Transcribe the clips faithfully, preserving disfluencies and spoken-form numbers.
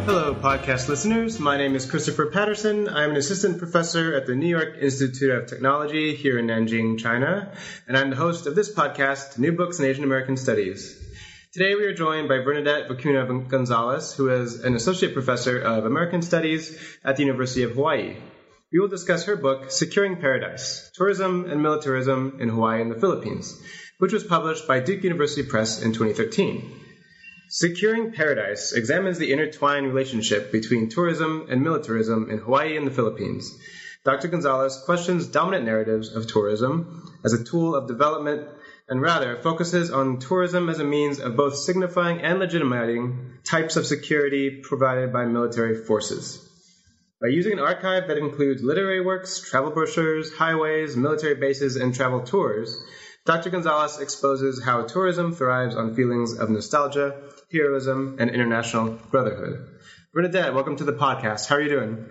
Hello, podcast listeners. My name is Christopher Patterson. I'm an assistant professor at the New York Institute of Technology here in Nanjing, China, and I'm the host of this podcast, New Books in Asian American Studies. Today we are joined by Bernadette Vicuna Gonzalez, who is an associate professor of American Studies at the University of Hawaii. We will discuss her book, Securing Paradise, Tourism and Militarism in Hawaii and the Philippines, which was published by Duke University Press in twenty thirteen. Securing Paradise examines the intertwined relationship between tourism and militarism in Hawaii and the Philippines. Doctor Gonzalez questions dominant narratives of tourism as a tool of development and rather focuses on tourism as a means of both signifying and legitimizing types of security provided by military forces. By using an archive that includes literary works, travel brochures, highways, military bases, and travel tours, Doctor Gonzalez exposes how tourism thrives on feelings of nostalgia, heroism, and international brotherhood. Bernadette, welcome to the podcast. How are you doing?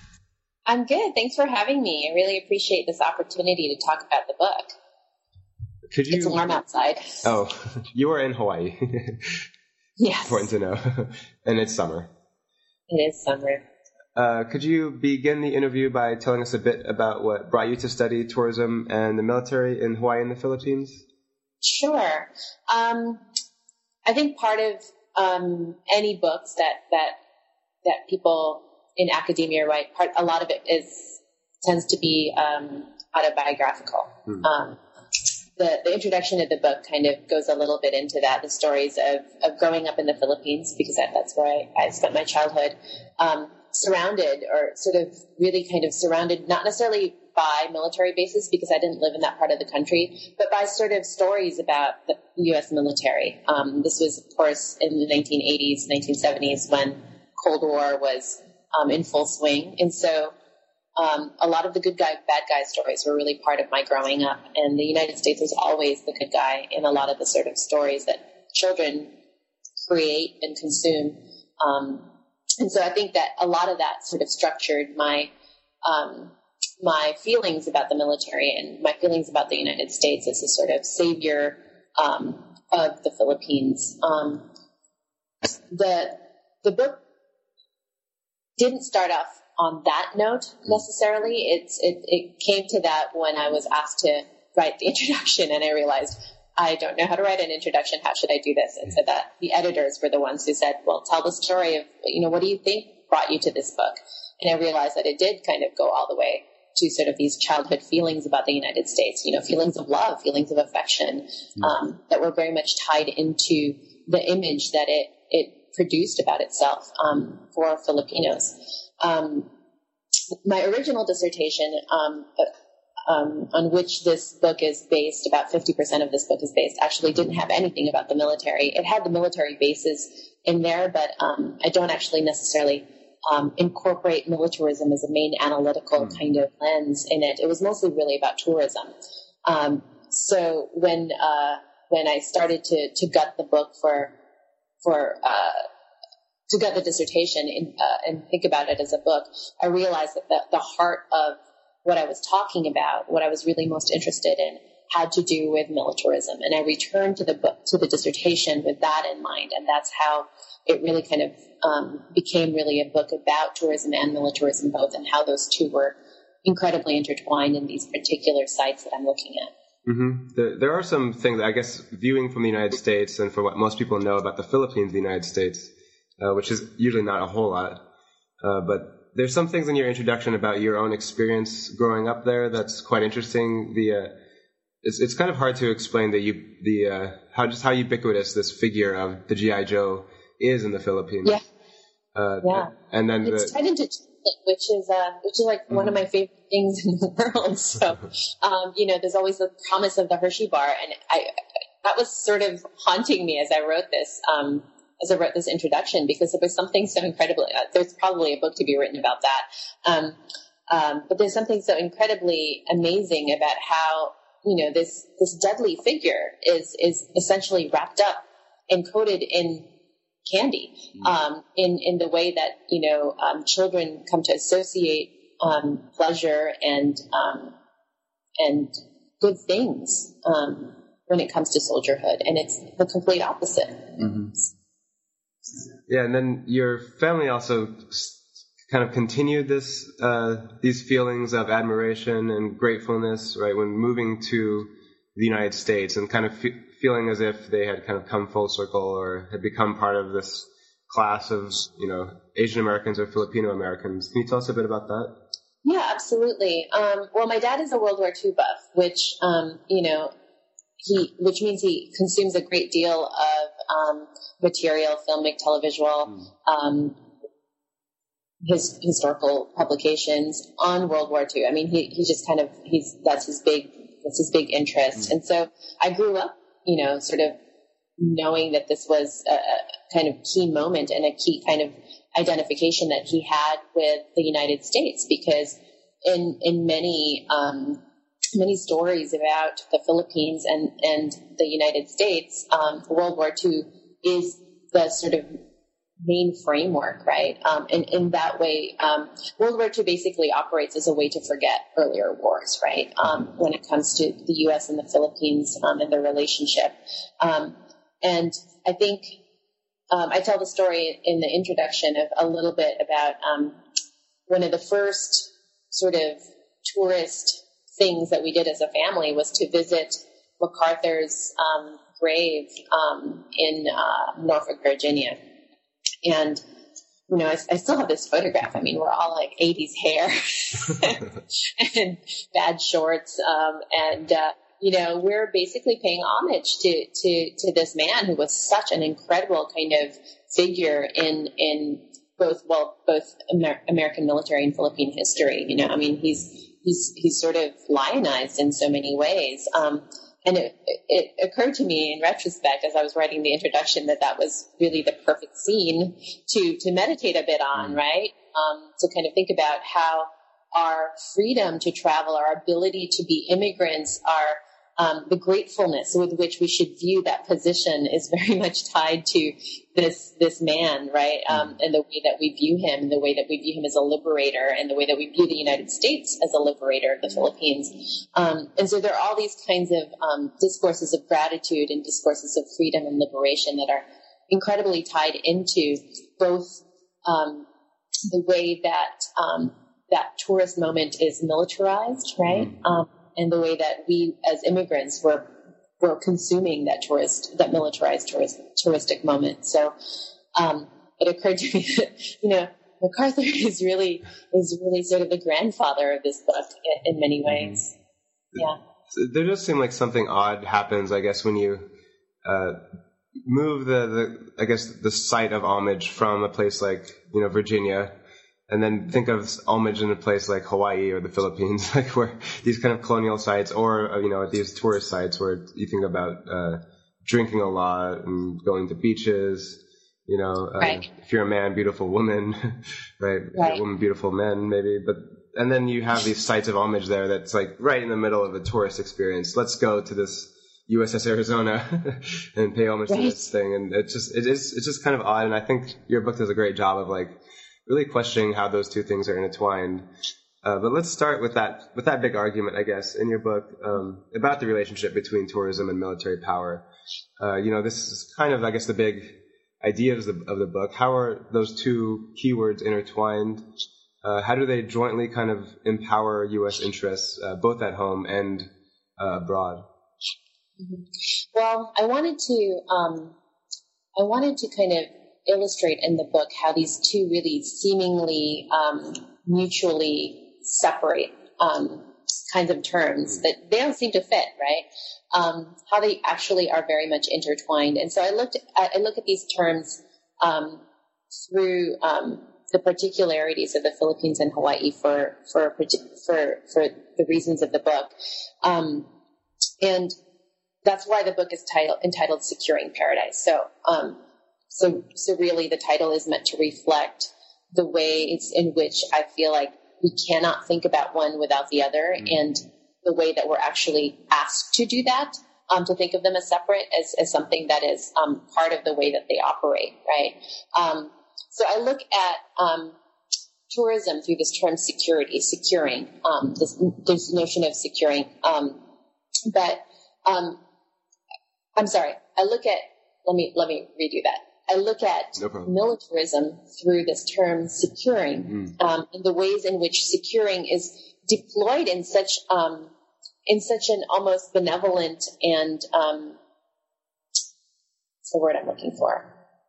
I'm good. Thanks for having me. I really appreciate this opportunity to talk about the book. Could you... It's warm outside. Oh, you are in Hawaii. Yes. Important to know. And it's summer. It is summer. Uh, could you begin the interview by telling us a bit about what brought you to study tourism and the military in Hawaii and the Philippines? Sure. Um, I think part of um, any books that, that that people in academia write, part a lot of it is tends to be um, autobiographical. Hmm. Um, the the introduction of the book kind of goes a little bit into that, the stories of, of growing up in the Philippines, because that, that's where I, I spent my childhood. Um, surrounded or sort of really kind of surrounded, not necessarily by military bases because I didn't live in that part of the country, but by sort of stories about the U S military. Um, this was, of course, in the nineteen eighties, nineteen seventies when Cold War was um, in full swing. And so um, a lot of the good guy, bad guy stories were really part of my growing up. And the United States was always the good guy in a lot of the sort of stories that children create and consume. Um, And so I think that a lot of that sort of structured my um, my feelings about the military and my feelings about the United States as a sort of savior um, of the Philippines. Um, the the book didn't start off on that note necessarily. It's it, it came to that when I was asked to write the introduction, and I realized I don't know how to write an introduction. How should I do this? And so that the editors were the ones who said, well, tell the story of, you know, what do you think brought you to this book? And I realized that it did kind of go all the way to sort of these childhood feelings about the United States, you know, feelings of love, feelings of affection, um, that were very much tied into the image that it, it produced about itself, um, for Filipinos. Um, my original dissertation, um, Um, on which this book is based, about fifty percent of this book is based, actually didn't have anything about the military. It had the military bases in there, but um, I don't actually necessarily um, incorporate militarism as a main analytical mm. kind of lens in it. It was mostly really about tourism. Um, so when uh, when I started to, to gut the book for for uh, to gut the dissertation in, uh, and think about it as a book, I realized that the, the heart of what I was talking about, what I was really most interested in, had to do with militarism. And I returned to the book, to the dissertation with that in mind. And that's how it really kind of um, became really a book about tourism and militarism both, and how those two were incredibly intertwined in these particular sites that I'm looking at. Mm-hmm. There, there are some things, I guess, viewing from the United States and for what most people know about the Philippines, the United States, uh, which is usually not a whole lot, uh, but there's some things in your introduction about your own experience growing up there that's quite interesting. The uh, it's it's kind of hard to explain the you the uh, how just how ubiquitous this figure of the G I. Joe is in the Philippines. Yeah, uh, yeah. And then it's the, tied into which is uh, which is like mm-hmm. one of my favorite things in the world. So, um, you know, there's always the promise of the Hershey bar, and I that was sort of haunting me as I wrote this. Um, as I wrote this introduction, because it was something so incredibly, uh, there's probably a book to be written about that. Um, um, but there's something so incredibly amazing about how, you know, this, this deadly figure is, is essentially wrapped up and coated in candy, um, in, in the way that, you know, um, children come to associate, um, pleasure and, um, and good things, um, when it comes to soldierhood. And it's the complete opposite. Mm-hmm. Yeah, and then your family also kind of continued this uh, these feelings of admiration and gratefulness, right, when moving to the United States, and kind of fe- feeling as if they had kind of come full circle or had become part of this class of, you know, Asian Americans or Filipino Americans. Can you tell us a bit about that? Yeah, absolutely. Um, well, my dad is a World War Two buff, which, um, you know, he, which means he consumes a great deal of um, material, filmic, televisual, mm. um, his historical publications on World War Two. I mean, he, he just kind of, he's, that's his big, that's his big interest. Mm. And so I grew up, you know, sort of knowing that this was a, a kind of key moment and a key kind of identification that he had with the United States, because in, in many, um, many stories about the Philippines and, and the United States, um, World War Two is the sort of main framework, right? Um, and in that way, um, World War Two basically operates as a way to forget earlier wars, right? Um, when it comes to the U S and the Philippines um, and their relationship. Um, and I think um, I tell the story in the introduction of a little bit about um, one of the first sort of tourist things that we did as a family was to visit MacArthur's um, grave um, in uh, Norfolk, Virginia. And, you know, I, I still have this photograph. I mean, we're all like eighties hair and bad shorts. Um, and, uh, you know, we're basically paying homage to, to, to this man who was such an incredible kind of figure in, in both, well, both Amer- American military and Philippine history. You know, I mean, he's, he's, he's sort of lionized in so many ways. Um, And it, it occurred to me in retrospect as I was writing the introduction that that was really the perfect scene to, to meditate a bit on, mm. right? Um, to kind of think about how our freedom to travel, our ability to be immigrants, our um, the gratefulness with which we should view that position is very much tied to this this man, right? Um, and the way that we view him, and the way that we view him as a liberator, and the way that we view the United States as a liberator of the Philippines. Um, and so there are all these kinds of um, discourses of gratitude and discourses of freedom and liberation that are incredibly tied into both um, the way that um, that tourist moment is militarized, right? Mm-hmm. Um, and the way that we as immigrants were were consuming that tourist, that militarized tourist, touristic moment. So um, it occurred to me that, you know, MacArthur is really is really sort of the grandfather of this book in, in many ways. Yeah. There does seem like something odd happens, I guess, when you uh, move the, the, I guess, the site of homage from a place like, you know, Virginia, and then think of homage in a place like Hawaii or the Philippines, like where these kind of colonial sites, or, you know, these tourist sites where you think about uh, drinking a lot and going to beaches, you know, uh, right. If you're a man, beautiful woman, right? If right. you're a woman, beautiful men, maybe. But and then you have these sites of homage there that's like right in the middle of a tourist experience. Let's go to this U S S Arizona and pay homage right. to this thing. And it just it is it's just kind of odd. And I think your book does a great job of like really questioning how those two things are intertwined. Uh, but let's start with that with that big argument, I guess, in your book um, about the relationship between tourism and military power. Uh, you know, this is kind of, I guess, the big idea of the, of the book. How are those two keywords intertwined? Uh, how do they jointly kind of empower U S interests, uh, both at home and uh, abroad? Mm-hmm. Well, I wanted to um, I wanted to kind of illustrate in the book how these two really seemingly um, mutually separate um, kinds of terms that they don't seem to fit, right? Um, how they actually are very much intertwined. And so I looked at, I look at these terms um, through um, the particularities of the Philippines and Hawaii for for for for the reasons of the book, um, and that's why the book is titled entitled "Securing Paradise." So. Um, So, so really the title is meant to reflect the ways in which I feel like we cannot think about one without the other, mm. and the way that we're actually asked to do that, um, to think of them as separate, as, as something that is um, part of the way that they operate, right? Um, so I look at um, tourism through this term security, securing, um, this, this notion of securing. Um, but um, I'm sorry, I look at, let me let me redo that. I look at no militarism through this term securing, mm. um, and the ways in which securing is deployed in such um, in such an almost benevolent and um, what's the word I'm looking for?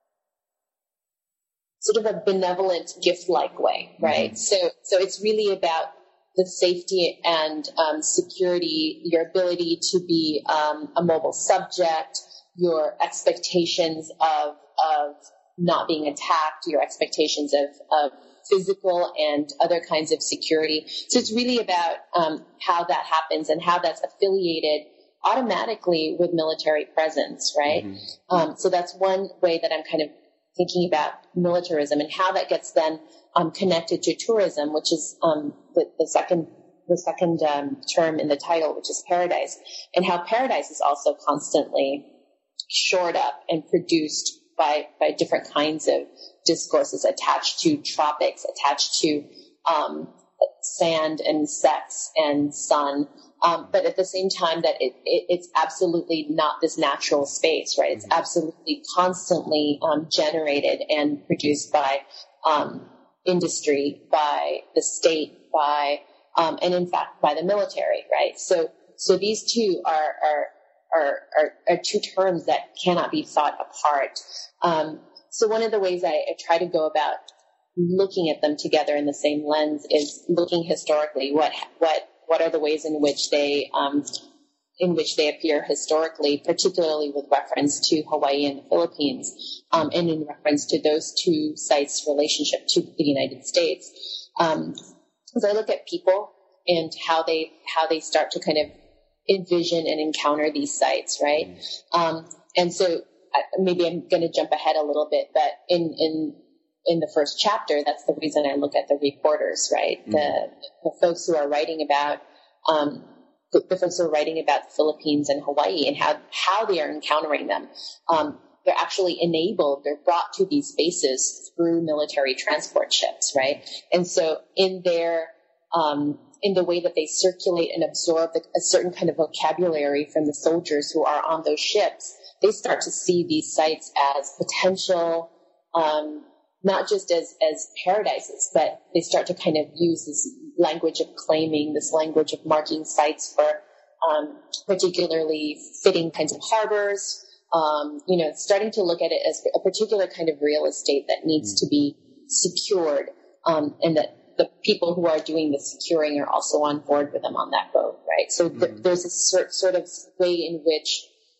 Sort of a benevolent, gift-like way, right? Mm-hmm. So, so it's really about the safety and um, security, your ability to be um, a mobile subject, your expectations of of not being attacked, your expectations of, of physical and other kinds of security. So it's really about um, how that happens and how that's affiliated automatically with military presence, right? Mm-hmm. Um, so that's one way that I'm kind of thinking about militarism and how that gets then um, connected to tourism, which is um, the, the second the second um, term in the title, which is paradise, and how paradise is also constantly shored up and produced by by different kinds of discourses attached to tropics, attached to um, sand and sex and sun. Um, but at the same time that it, it, it's absolutely not this natural space, right? It's absolutely constantly um, generated and produced by um, industry, by the state, by um, and in fact by the military, right? So so these two are are are, are, are two terms that cannot be thought apart. Um, so one of the ways I, I try to go about looking at them together in the same lens is looking historically. What what what are the ways in which they um, in which they appear historically, particularly with reference to Hawaii and the Philippines, um, and in reference to those two sites' relationship to the United States. Um, as I look at people and how they how they start to kind of envision and encounter these sites, right? Um, and so uh, maybe I'm going to jump ahead a little bit, but in in in the first chapter, that's the reason I look at the reporters, right? Mm-hmm. The, the folks who are writing about, um, the, the folks who are writing about the Philippines and Hawaii and how, how they are encountering them. Um, they're actually enabled, they're brought to these spaces through military transport ships, right? And so in their, um, in the way that they circulate and absorb the, a certain kind of vocabulary from the soldiers who are on those ships, they start to see these sites as potential, um, not just as, as paradises, but they start to kind of use this language of claiming, this language of marking sites for um, particularly fitting kinds of harbors, um, you know, starting to look at it as a particular kind of real estate that needs mm. to be secured, um, and that the people who are doing the securing are also on board with them on that boat, right? So th- mm. there's a sort, sort of way in which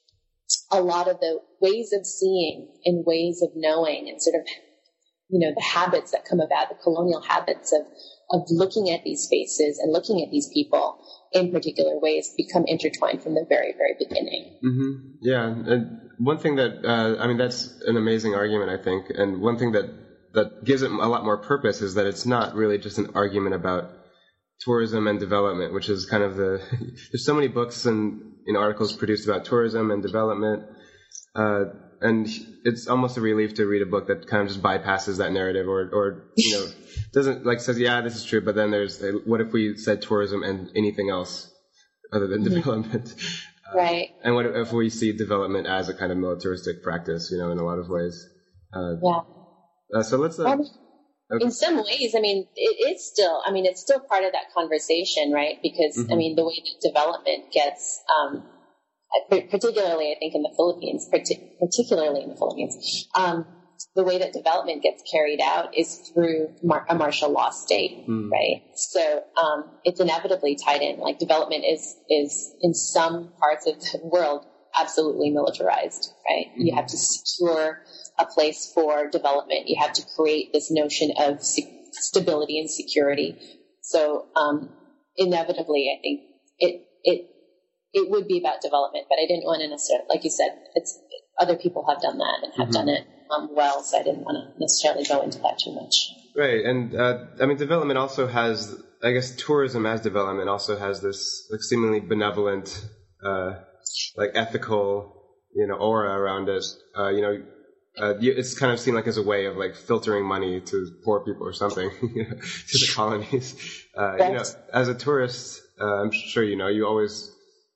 a lot of the ways of seeing and ways of knowing and sort of you know, the habits that come about, the colonial habits of, of looking at these spaces and looking at these people in particular ways become intertwined from the very, very beginning. Mm-hmm. Yeah. And one thing that, uh, I mean, that's an amazing argument, I think. And one thing that, that gives it a lot more purpose is that it's not really just an argument about tourism and development, which is kind of the, there's so many books and, and articles produced about tourism and development. Uh, And it's almost a relief to read a book that kind of just bypasses that narrative or, or you know, doesn't, like, says, yeah, this is true, but then there's, uh, what if we said tourism and anything else other than mm-hmm. development? Uh, right. And what if we see development as a kind of militaristic practice, you know, in a lot of ways? Uh, yeah. Uh, so let's... Uh, well, okay. In some ways, I mean, it, it's still, I mean, it's still part of that conversation, right? Because, mm-hmm. I mean, the way that development gets... Um, particularly, I think, in the Philippines, particularly in the Philippines, um, the way that development gets carried out is through mar- a martial law state, mm. right? So um, it's inevitably tied in. Like development is is in some parts of the world absolutely militarized, right? Mm. You have to secure a place for development. You have to create this notion of se- stability and security. So um, inevitably, I think it it. It would be about development, but I didn't want to necessarily, like you said, it's other people have done that and have mm-hmm. done it um, well, so I didn't want to necessarily go into that too much. Right, and uh, I mean, development also has, I guess, tourism as development also has this like seemingly benevolent, uh, like ethical, you know, aura around it. Uh, you know, uh, it's kind of seen like as a way of like filtering money to poor people or something, you know, to the colonies. Uh, you know, as a tourist, uh, I'm sure you know, you always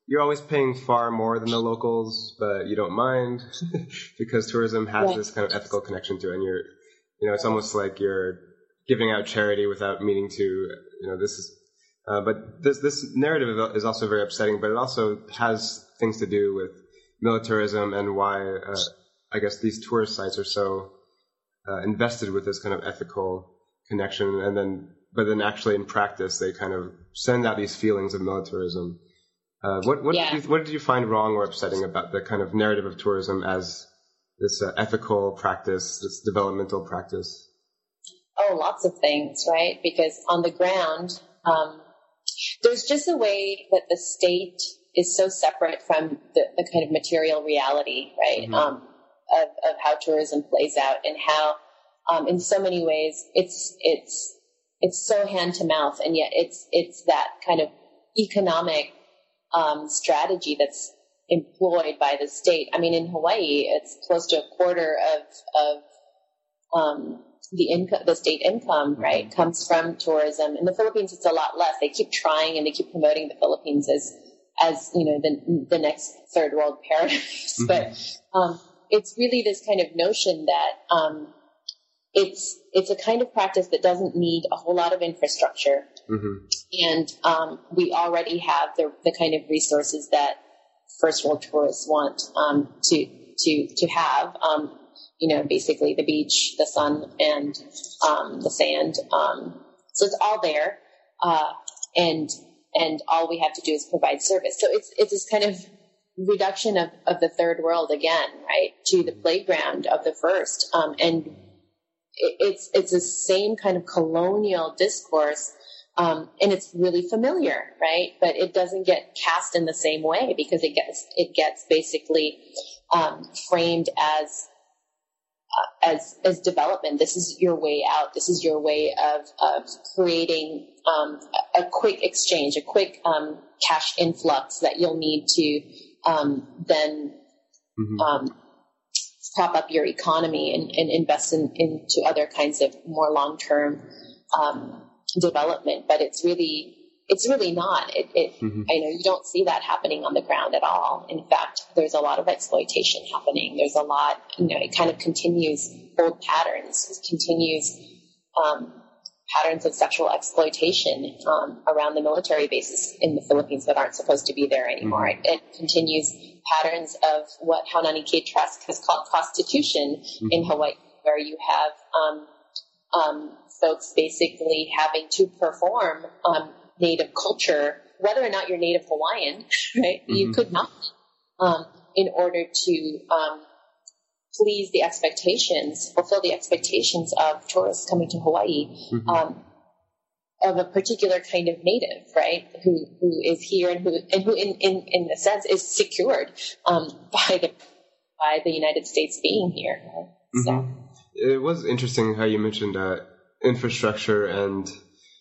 you're always paying far more than the locals, but you don't mind because tourism has Right. this kind of ethical connection to it. And you're, you know, it's almost like you're giving out charity without meaning to, you know, this is, uh, but this, this narrative is also very upsetting, but it also has things to do with militarism and why, uh, I guess these tourist sites are so uh, invested with this kind of ethical connection. And then, but then actually in practice, they kind of send out these feelings of militarism. Uh, what what, Yeah. did you, what did you find wrong or upsetting about the kind of narrative of tourism as this uh, ethical practice, this developmental practice? Oh, lots of things, right? Because on the ground, um, there's just a way that the state is so separate from the, the kind of material reality, right? Mm-hmm. Um, of, of how tourism plays out and how, um, in so many ways, it's it's it's so hand to mouth, and yet it's it's that kind of economic um, strategy that's employed by the state. I mean, in Hawaii, it's close to a quarter of of um, the income, the state income, right, comes from tourism. In the Philippines, it's a lot less. They keep trying and they keep promoting the Philippines as as you know the the next third world paradise, mm-hmm. but um, it's really this kind of notion that um, it's it's a kind of practice that doesn't need a whole lot of infrastructure. Mm-hmm. And um, we already have the the kind of resources that first world tourists want um, to to to have. Um, you know, basically the beach, the sun, and um, the sand. Um, so it's all there, uh, and and all we have to do is provide service. So it's it's this kind of reduction of, of the third world again, right, to the playground of the first. Um, and it, it's it's the same kind of colonial discourse. Um, and it's really familiar, right? But it doesn't get cast in the same way because it gets it gets basically um, framed as uh, as as development. This is your way out. This is your way of of creating um, a, a quick exchange, a quick um, cash influx that you'll need to um, then mm-hmm. um, prop up your economy and, and invest in, into other kinds of more long term um, development. But it's really it's really not. It, it mm-hmm. I know you don't see that happening on the ground at all. In fact, there's a lot of exploitation happening. There's a lot, you know, it kind of continues old patterns. It continues um, patterns of sexual exploitation um, around the military bases in the Philippines that aren't supposed to be there anymore. Mm-hmm. It, it continues patterns of what Haunani K. Trask has called prostitution mm-hmm. in Hawaii, where you have um, um, folks basically having to perform um, Native culture, whether or not you're Native Hawaiian, right? Mm-hmm. You could not, um, in order to um, please the expectations, fulfill the expectations of tourists coming to Hawaii, mm-hmm. um, of a particular kind of Native, right? Who who is here and who and who, in in, in a sense, is secured um, by the by the United States being here. Right? Mm-hmm. So. It was interesting how you mentioned uh, infrastructure and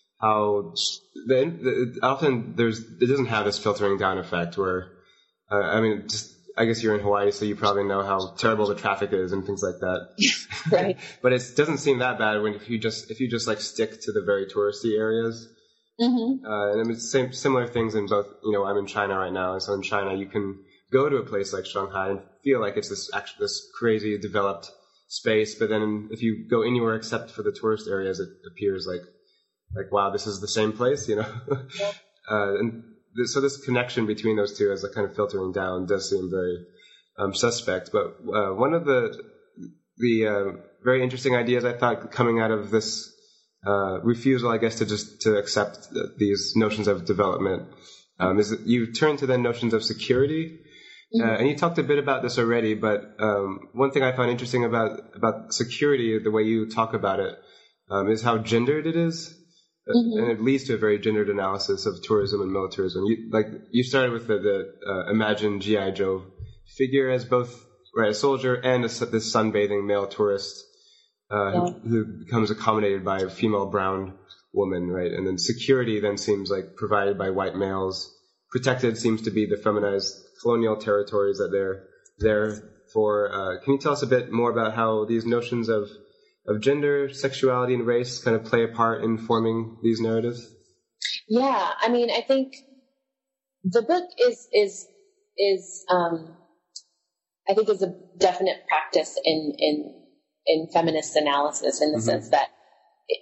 how the, the, often there's it doesn't have this filtering down effect where uh, I mean just I guess you're in Hawaii, so you probably know how terrible the traffic is and things like that. Right. But it doesn't seem that bad when if you just if you just like stick to the very touristy areas. Mm-hmm. Uh, and I mean same similar things in both. You know, I'm in China right now, and so in China you can go to a place like Shanghai and feel like it's this actually this crazy developed space, but then if you go anywhere except for the tourist areas, it appears like. Like, wow, this is the same place, you know? Yeah. uh, and th- so this connection between those two as a kind of filtering down does seem very um, suspect. But uh, one of the the uh, very interesting ideas I thought coming out of this uh, refusal, I guess, to just to accept th- these notions of development um, is that you turn to then notions of security. Mm-hmm. Uh, and you talked a bit about this already, but um, one thing I found interesting about, about security, the way you talk about it, um, is how gendered it is. Mm-hmm. And it leads to a very gendered analysis of tourism and militarism. You, like you started with the, the uh, imagined G I. Joe figure as both right, a soldier and a, this sunbathing male tourist uh, yeah. who, who becomes accommodated by a female brown woman, right? And then security then seems like provided by white males. Protected seems to be the feminized colonial territories that they're there for. Uh, can you tell us a bit more about how these notions of of gender, sexuality, and race kind of play a part in forming these narratives? Yeah, I mean, I think the book is is is, um, I think, is a definite practice in in in feminist analysis in the mm-hmm. sense that it,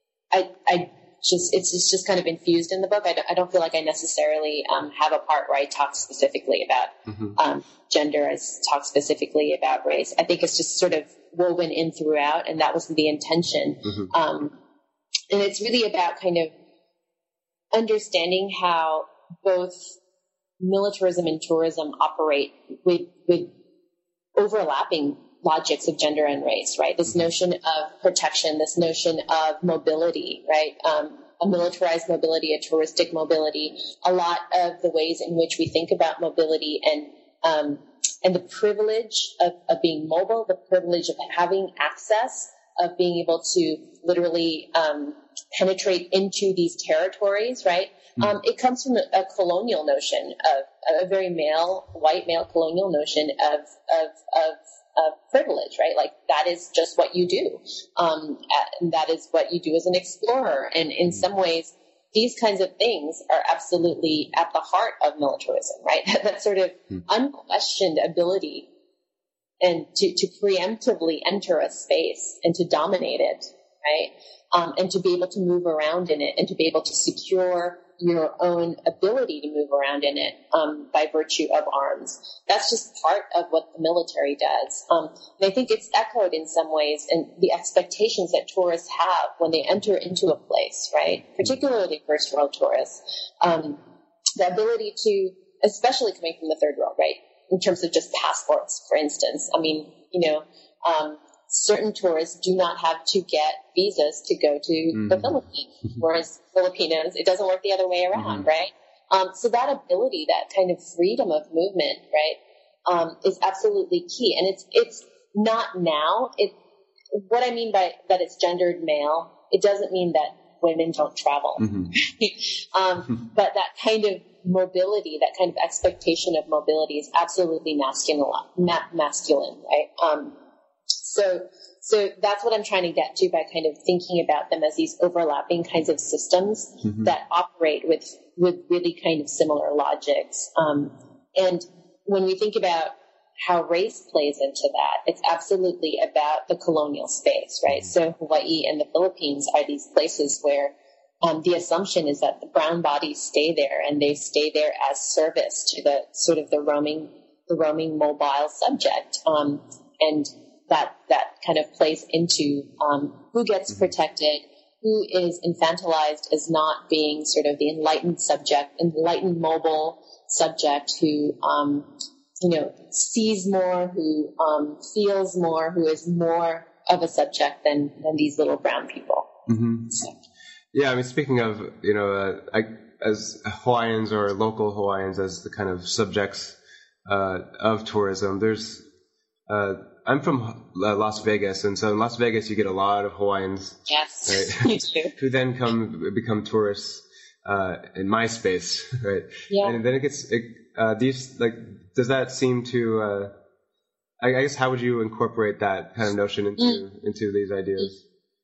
I I just it's just, just kind of infused in the book. I don't, I don't feel like I necessarily um, have a part where I talk specifically about mm-hmm. um, gender, I talk specifically about race. I think it's just sort of woven in throughout, and that was the intention. Mm-hmm. Um, and it's really about kind of understanding how both militarism and tourism operate with with overlapping logics of gender and race, right? This notion of protection, this notion of mobility, right? Um, a militarized mobility, a touristic mobility, a lot of the ways in which we think about mobility and um, and the privilege of, of being mobile, the privilege of having access, of being able to literally um, penetrate into these territories, right? Mm-hmm. Um, it comes from a, a colonial notion of a very male, white male colonial notion of of of of privilege, right? Like that is just what you do. Um, and that is what you do as an explorer. And in some ways, these kinds of things are absolutely at the heart of militarism, right? That sort of unquestioned ability and to, to preemptively enter a space and to dominate it, right? Um, and to be able to move around in it and to be able to secure your own ability to move around in it um, by virtue of arms. That's just part of what the military does. Um, and I think it's echoed in some ways in the expectations that tourists have when they enter into a place, right? Particularly first world tourists. Um, the ability to, especially coming from the third world, right? In terms of just passports, for instance. I mean, you know, um, certain tourists do not have to get visas to go to mm-hmm. the Philippines, whereas Filipinos, it doesn't work the other way around, mm-hmm. right? Um, so that ability, that kind of freedom of movement, right, um, is absolutely key. And it's it's not now. It what I mean by that it's gendered male, it doesn't mean that women don't travel. Mm-hmm. um, but that kind of mobility, that kind of expectation of mobility is absolutely masculine, ma- masculine, right? Um, So, so that's what I'm trying to get to by kind of thinking about them as these overlapping kinds of systems mm-hmm. that operate with, with really kind of similar logics. Um, and when we think about how race plays into that, it's absolutely about the colonial space, right? Mm-hmm. So Hawaii and the Philippines are these places where um, the assumption is that the brown bodies stay there and they stay there as service to the sort of the roaming, the roaming mobile subject. Um, and that that kind of plays into um, who gets protected, who is infantilized as not being sort of the enlightened subject, enlightened mobile subject who, um, you know, sees more, who um, feels more, who is more of a subject than, than these little brown people. Mm-hmm. So. Yeah, I mean, speaking of, you know, uh, I, as Hawaiians or local Hawaiians as the kind of subjects uh, of tourism, there's... Uh, I'm from uh, Las Vegas, and so in Las Vegas you get a lot of Hawaiians, yes, right? Me too. who then come become tourists uh, in my space, right? Yeah. And then it gets it, uh, these like. Does that seem to? Uh, I, I guess how would you incorporate that kind of notion into mm. into these ideas?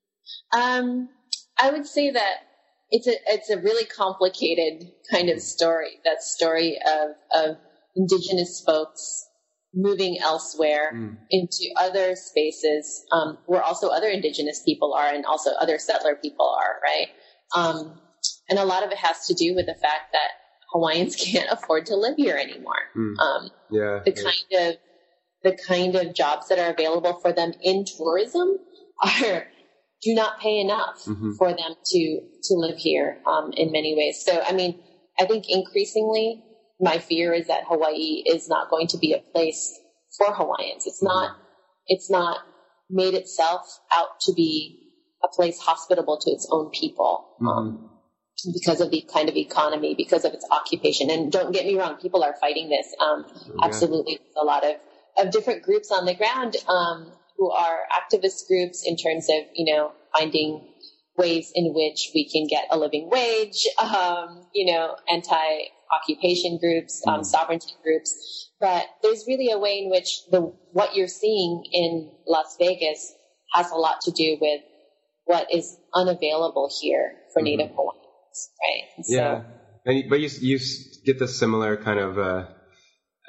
Um, I would say that it's a it's a really complicated kind of story. That story of of indigenous folks moving elsewhere mm. into other spaces um, where also other indigenous people are and also other settler people are, right? Um, and a lot of it has to do with the fact that Hawaiians can't afford to live here anymore. Mm. Um, yeah, the yeah. kind of the kind of jobs that are available for them in tourism are do not pay enough mm-hmm. for them to to live here um, in many ways. So, I mean, I think increasingly, my fear is that Hawaii is not going to be a place for Hawaiians. It's not, it's not made itself out to be a place hospitable to its own people, mm-hmm. um, because of the kind of economy, because of its occupation. And don't get me wrong, people are fighting this. Um, yeah. Absolutely. There's a lot of, of different groups on the ground, um, who are activist groups in terms of, you know, finding ways in which we can get a living wage, um, you know, anti occupation groups, um, mm. sovereignty groups, but there's really a way in which the what you're seeing in Las Vegas has a lot to do with what is unavailable here for mm-hmm. Native Hawaiians, right? And yeah, so, and, but you you get the similar kind of uh,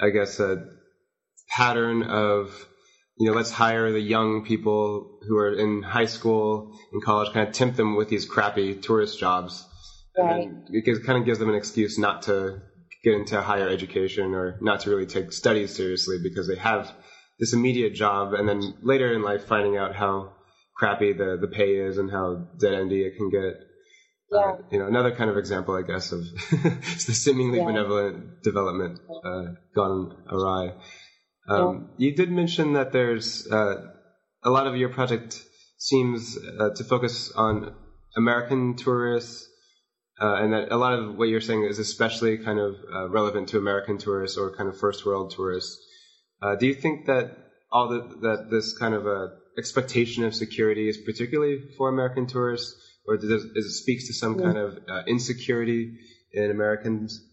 I guess, a pattern of, you know, let's hire the young people who are in high school and college, kind of tempt them with these crappy tourist jobs. Right. And then it kind of gives them an excuse not to get into higher education or not to really take studies seriously because they have this immediate job, and then later in life finding out how crappy the, the pay is and how dead-endy it can get. Yeah. Uh, you know, another kind of example, I guess, of the seemingly Yeah. benevolent development uh, gone awry. Um, yeah. You did mention that there's uh, a lot of your project seems uh, to focus on American tourists, uh, and that a lot of what you're saying is especially kind of uh, relevant to American tourists or kind of first world tourists. Uh, do you think that all the, that this kind of uh, expectation of security is particularly for American tourists, or does it, does it speaks to some yeah. kind of uh, insecurity in Americans?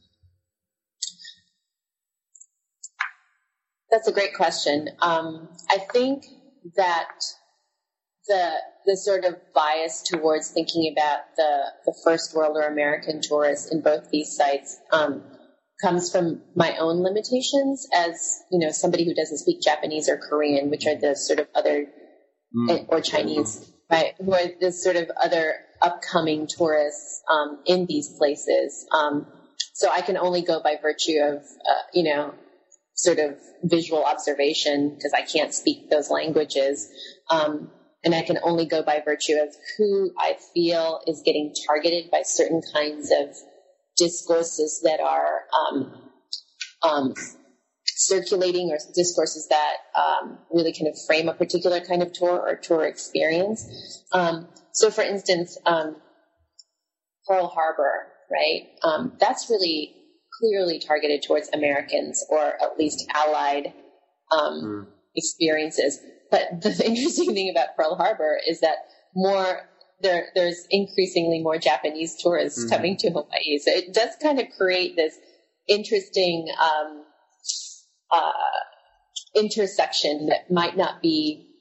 That's a great question. Um, I think that the the sort of bias towards thinking about the, the first world or American tourists in both these sites um, comes from my own limitations as, you know, somebody who doesn't speak Japanese or Korean, which are the sort of other, mm. or Chinese, right, who are the sort of other upcoming tourists um, in these places. Um, so I can only go by virtue of, uh, you know, sort of visual observation because I can't speak those languages. Um, and I can only go by virtue of who I feel is getting targeted by certain kinds of discourses that are um, um, circulating, or discourses that um, really kind of frame a particular kind of tour or tour experience. Um, so, for instance, um, Pearl Harbor, right? Um, that's really clearly targeted towards Americans, or at least allied um, mm. experiences. But the interesting thing about Pearl Harbor is that more there, there's increasingly more Japanese tourists mm. coming to Hawaii. So it does kind of create this interesting um, uh, intersection that might not be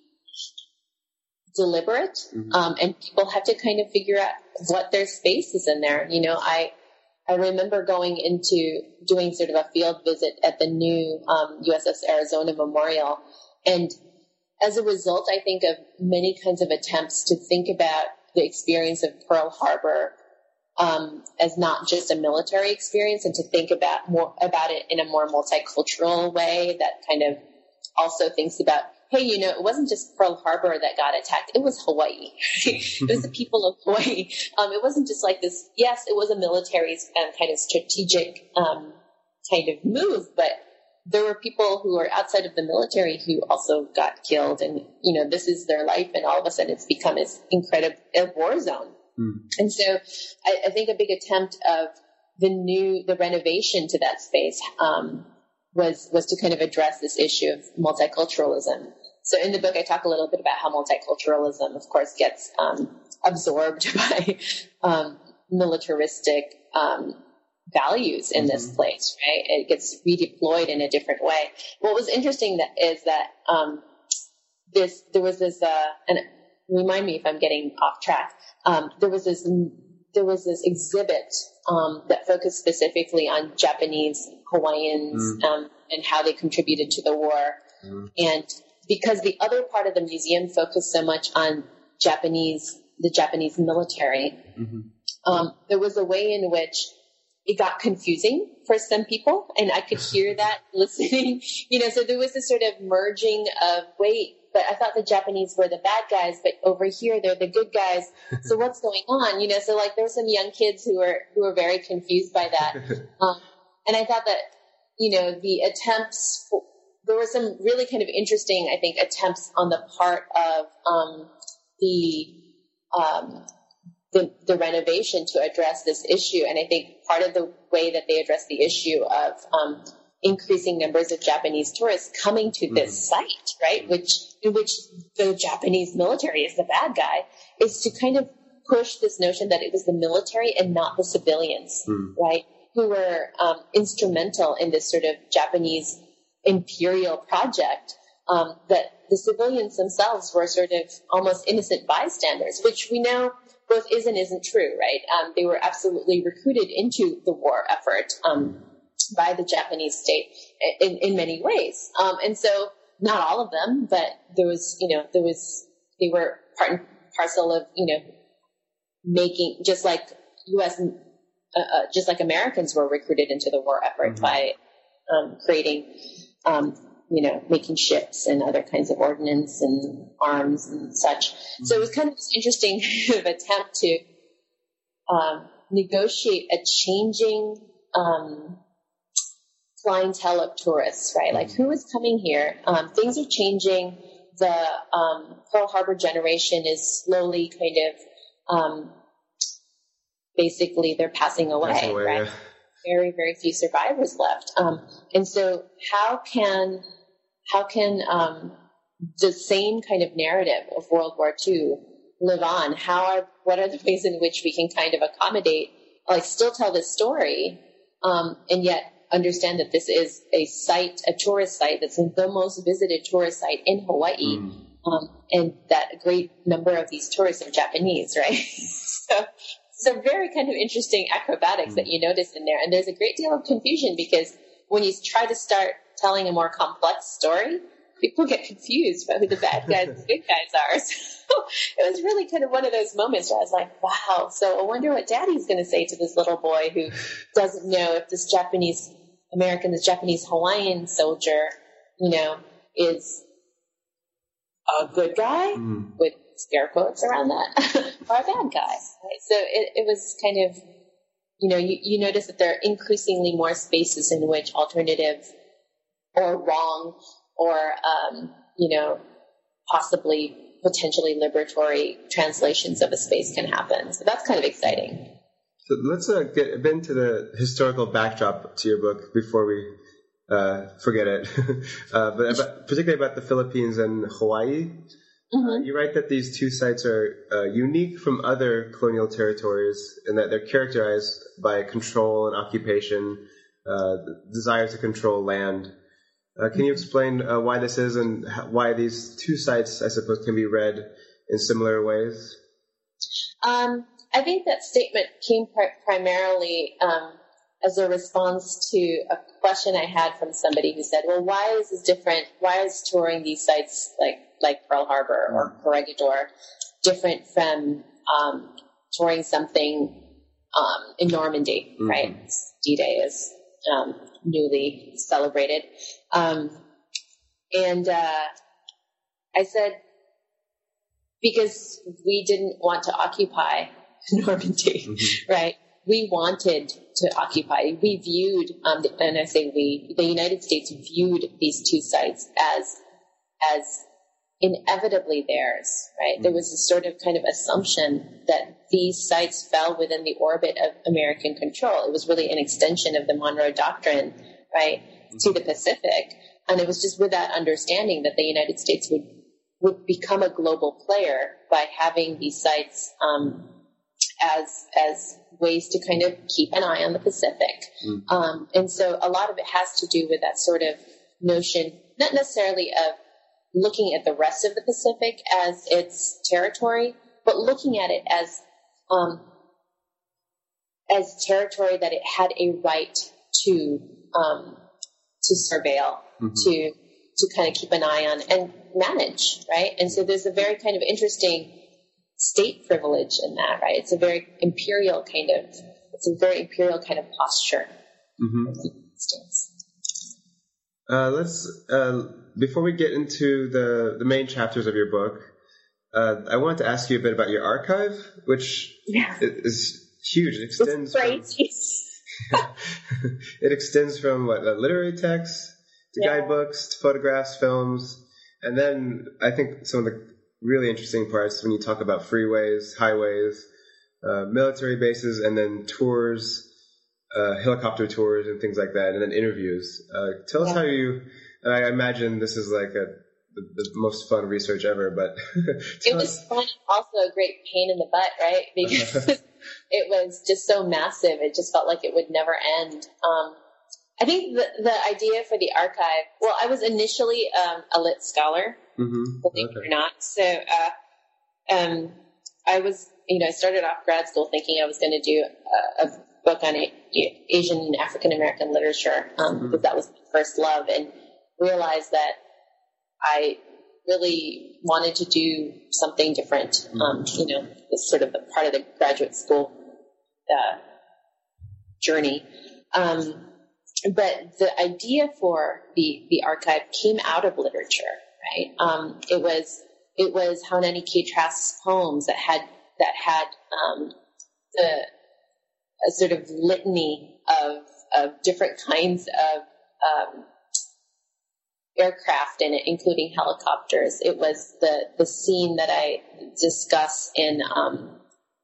deliberate, mm-hmm. um, and people have to kind of figure out what their space is in there. You know, I I remember going into doing sort of a field visit at the new um, U S S Arizona Memorial, and as a result, I think of many kinds of attempts to think about the experience of Pearl Harbor um, as not just a military experience, and to think about more about it in a more multicultural way that kind of also thinks about, hey, you know, it wasn't just Pearl Harbor that got attacked. It was Hawaii. It was the people of Hawaii. Um, it wasn't just like this. Yes, it was a military um, kind of strategic um, kind of move, but there were people who are outside of the military who also got killed. And, you know, this is their life. And all of a sudden it's become this incredible war zone. Mm. And so I, I think a big attempt of the new, the renovation to that space um, was, was to kind of address this issue of multiculturalism. So in the book, I talk a little bit about how multiculturalism, of course, gets um, absorbed by um, militaristic um, values in mm-hmm. this place, right? It gets redeployed in a different way. What was interesting that is that um, this there was this, uh, and remind me if I'm getting off track. Um, there was this there was this exhibit um, that focused specifically on Japanese Hawaiians mm. um, and how they contributed to the war, mm. and because the other part of the museum focused so much on Japanese, the Japanese military, mm-hmm. um, there was a way in which it got confusing for some people, and I could hear that listening. You know, so there was this sort of merging of, wait, but I thought the Japanese were the bad guys, but over here they're the good guys. So what's going on? You know, so like there were some young kids who were who were very confused by that, um, and I thought that, you know, the attempts. For, there were some really kind of interesting, I think, attempts on the part of um, the. Um, The, the renovation to address this issue. And I think part of the way that they address the issue of um, increasing numbers of Japanese tourists coming to this mm-hmm. site, right, which in which the Japanese military is the bad guy, is to kind of push this notion that it was the military and not the civilians, mm. right, who were um, instrumental in this sort of Japanese imperial project, um, that the civilians themselves were sort of almost innocent bystanders, which we know both is and isn't true, right? Um, they were absolutely recruited into the war effort. Um, by the Japanese state in, in many ways. Um, and so not all of them, but there was, you know, there was, they were part and parcel of, you know, making, just like U S, uh, uh, just like Americans were recruited into the war effort mm-hmm. by um, creating, um, you know, making ships and other kinds of ordnance and arms and such. Mm-hmm. So it was kind of this interesting attempt to um, negotiate a changing um, clientele of tourists, right? Like who is coming here? Um, things are changing. The um, Pearl Harbor generation is slowly kind of, um, basically they're passing away, passing away right? Yeah. Very, very few survivors left. Um, and so how can, how can um, the same kind of narrative of World War Two live on? How are, what are the ways in which we can kind of accommodate, like still tell this story, um, and yet understand that this is a site, a tourist site that's the most visited tourist site in Hawaii, mm. um, and that a great number of these tourists are Japanese, right? so, so very kind of interesting acrobatics mm. that you notice in there, and there's a great deal of confusion because when you try to start telling a more complex story, people get confused about who the bad guys and the good guys are. So it was really kind of one of those moments where I was like, wow, so I wonder what Daddy's going to say to this little boy who doesn't know if this Japanese American, this Japanese Hawaiian soldier, you know, is a good guy mm. with scare quotes around that or a bad guy. Right? So it, it was kind of, you know, you, you notice that there are increasingly more spaces in which alternative or wrong or, um, you know, possibly potentially liberatory translations of a space can happen. So that's kind of exciting. So let's uh, get a bit into the historical backdrop to your book before we uh, forget it. uh, but about, particularly about the Philippines and Hawaii. Mm-hmm. Uh, you write that these two sites are uh, unique from other colonial territories in that they're characterized by control and occupation, uh, desire to control land. Uh, can you explain uh, why this is and how, why these two sites, I suppose, can be read in similar ways? Um, I think that statement came pri- primarily um, as a response to a question I had from somebody who said, well, why is this different? Why is touring these sites like, like Pearl Harbor or Corregidor different from um, touring something um, in Normandy, mm-hmm. right? D-Day is um, newly celebrated. Um, and uh, I said, because we didn't want to occupy Normandy, mm-hmm. right? We wanted to occupy. We viewed, um, and I say we, the United States viewed these two sites as, as inevitably theirs, right? Mm-hmm. There was a sort of kind of assumption that these sites fell within the orbit of American control. It was really an extension of the Monroe Doctrine, right, mm-hmm. to the Pacific. And it was just with that understanding that the United States would, would become a global player by having these sites, um, as, as ways to kind of keep an eye on the Pacific. Mm-hmm. Um, and so a lot of it has to do with that sort of notion, not necessarily of looking at the rest of the Pacific as its territory, but looking at it as, um, as territory that it had a right to, um, to surveil, mm-hmm. to, to kind of keep an eye on and manage, right? And so there's a very kind of interesting state privilege in that, right? It's a very imperial kind of, it's a very imperial kind of posture. Mm-hmm. Uh, let's, uh, before we get into the, the main chapters of your book, uh, I wanted to ask you a bit about your archive, which yeah. is huge. It extends from, it extends from what, uh, literary texts to yeah. guidebooks, to photographs, films, and then I think some of the really interesting parts when you talk about freeways, highways, uh, military bases, and then tours, uh, helicopter tours and things like that, and then interviews. Uh, tell yeah. us how you, and I imagine this is like a, the, the most fun research ever, but it was us. fun, also a great pain in the butt, right? Because it was just so massive. It just felt like it would never end. Um, I think the, the idea for the archive, well, I was initially um, a lit scholar, mm-hmm. believe okay. it or not. So uh, um, I was, you know, I started off grad school thinking I was going to do a, a book on Asian and African American literature, um, mm-hmm. because that was my first love, and realized that I really wanted to do something different. Mm-hmm. Um, you know, it's sort of the part of the graduate school uh, journey. Um, but the idea for the, the archive came out of literature, right? Um, it was it was Haunani K. Trask's poems that had that had um, the a sort of litany of of different kinds of um, aircraft in it, including helicopters. It was the the scene that I discuss in um,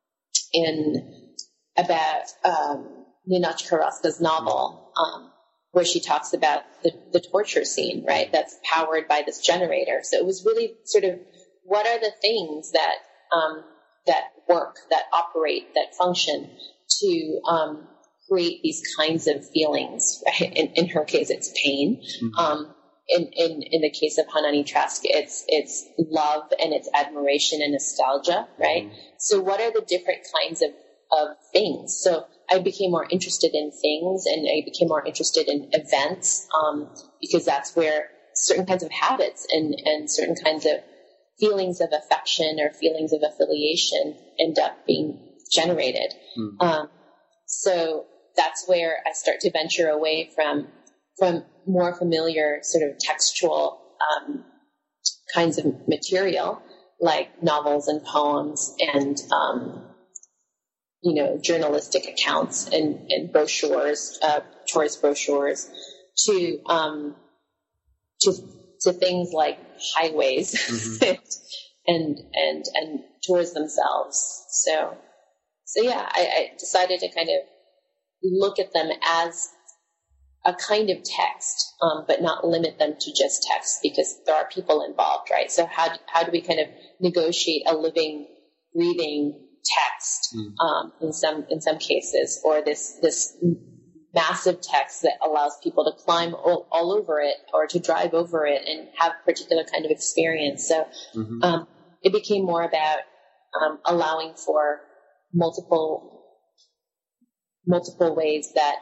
in about um, Ninach Carrasco's novel, um, where she talks about the, the torture scene, right? That's powered by this generator. So it was really sort of, what are the things that um, that work, that operate, that function to um, create these kinds of feelings, right? In, in her case, it's pain. Mm-hmm. Um, in, in, in the case of Haunani Trask, it's, it's love and it's admiration and nostalgia, right? Mm-hmm. So what are the different kinds of, of things? So I became more interested in things, and I became more interested in events, um, because that's where certain kinds of habits and, and certain kinds of feelings of affection or feelings of affiliation end up being generated. Mm-hmm. Um, so that's where I start to venture away from from more familiar sort of textual um, kinds of material, like novels and poems and um, you know, journalistic accounts and, and brochures, uh, tourist brochures, to um, to to things like highways mm-hmm. and and and tours themselves. So so yeah, I, I decided to kind of look at them as a kind of text, um, but not limit them to just text, because there are people involved, right? So how do, how do we kind of negotiate a living, breathing text mm. um, in some in some cases, or this this massive text that allows people to climb all, all over it or to drive over it and have a particular kind of experience. So mm-hmm. um, it became more about um, allowing for multiple multiple ways that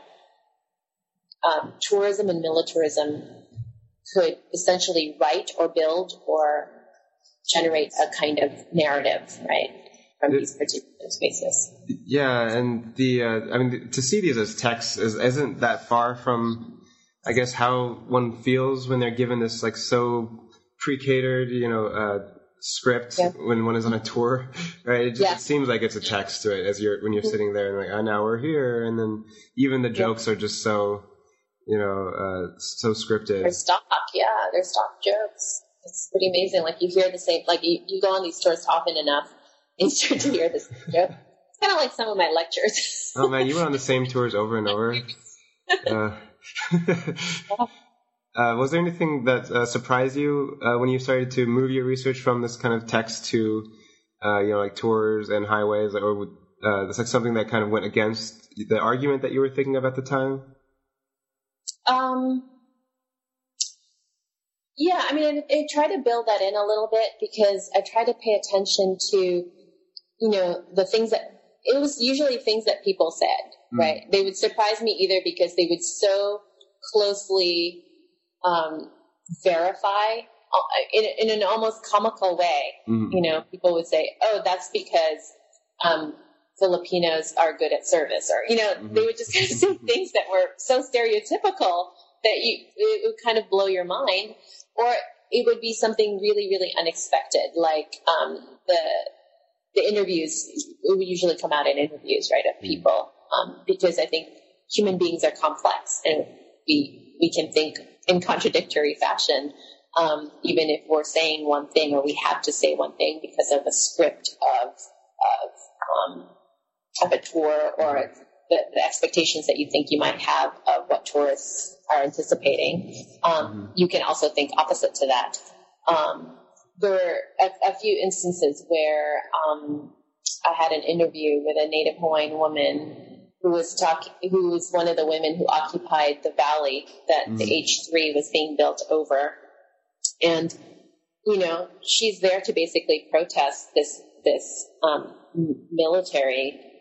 um, tourism and militarism could essentially write or build or generate a kind of narrative, right, from these particular spaces. Yeah, and the uh, I mean, to see these as texts is, isn't that far from, I guess, how one feels when they're given this like so pre-catered, you know, uh, script yeah. when one is on a tour, right? It, just, yeah. it seems like it's a text to it as you're when you're sitting there and like, oh, now we're here, and then even the jokes yeah. are just so, you know, uh, so scripted. They're stock, yeah, they're stock jokes. It's pretty amazing. Like you hear the same, like you, you go on these tours often enough, and you start to hear this joke. It's kind of like some of my lectures. Oh man, you went on the same tours over and over. Uh, uh, was there anything that uh, surprised you uh, when you started to move your research from this kind of text to, uh, you know, like tours and highways, or uh, it's like something that kind of went against the argument that you were thinking of at the time? Um. Yeah, I mean, I, I try to build that in a little bit, because I try to pay attention to, you know, the things that, it was usually things that people said, mm. right? They would surprise me either because they would so closely um, verify in, in an almost comical way. Mm. You know, people would say, oh, that's because um, Filipinos are good at service, or, you know, mm-hmm. they would just kind of say things that were so stereotypical that you, it would kind of blow your mind. Or it would be something really, really unexpected, like um, the the interviews. It would usually come out in interviews, right, of people, um, because I think human beings are complex, and we we can think in contradictory fashion, um, even if we're saying one thing or we have to say one thing because of a script of of um, of a tour, or the, the expectations that you think you might have of what tourists are anticipating. Um, mm-hmm. You can also think opposite to that. Um, there were a, a few instances where um, I had an interview with a Native Hawaiian woman who was talking, who was one of the women who occupied the valley that mm-hmm. the H three was being built over, and you know, she's there to basically protest this this um, military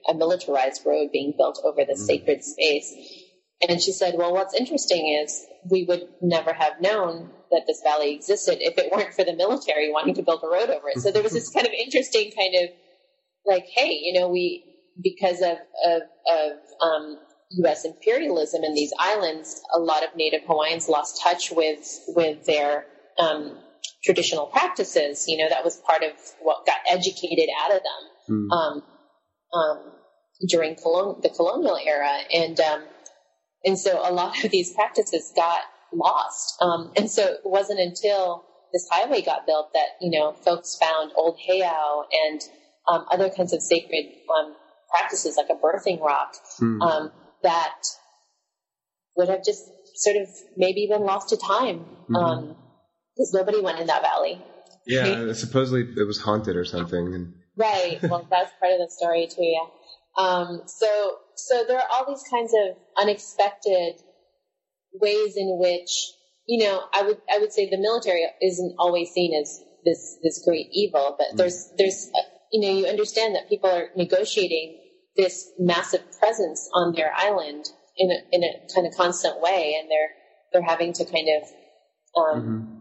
a militarized road being built over the mm-hmm. sacred space. And she said, well, what's interesting is we would never have known that this valley existed if it weren't for the military wanting to build a road over it. So there was this kind of interesting kind of like, hey, you know, we, because of, of, of um, U S imperialism in these islands, a lot of Native Hawaiians lost touch with, with their um, traditional practices. You know, that was part of what got educated out of them mm. um, um, during colon- the colonial era. And, um, and so a lot of these practices got lost. Um, and so it wasn't until this highway got built that, you know, folks found old heiau and um, other kinds of sacred um, practices like a birthing rock mm. um, that would have just sort of maybe been lost to time because mm-hmm. um, nobody went in that valley. Yeah, supposedly it was haunted or something. Right. Well, that's part of the story too, yeah. Um, so, so there are all these kinds of unexpected ways in which, you know, I would, I would say the military isn't always seen as this, this great evil, but mm. there's, there's, uh, you know, you understand that people are negotiating this massive presence on their island in a, in a kind of constant way. And they're, they're having to kind of, um, mm-hmm.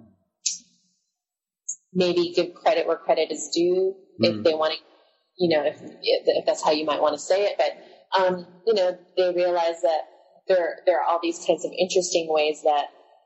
maybe give credit where credit is due mm. if they want to, you know, if, if that's how you might want to say it. But, um, you know, they realize that there, there are all these kinds of interesting ways that,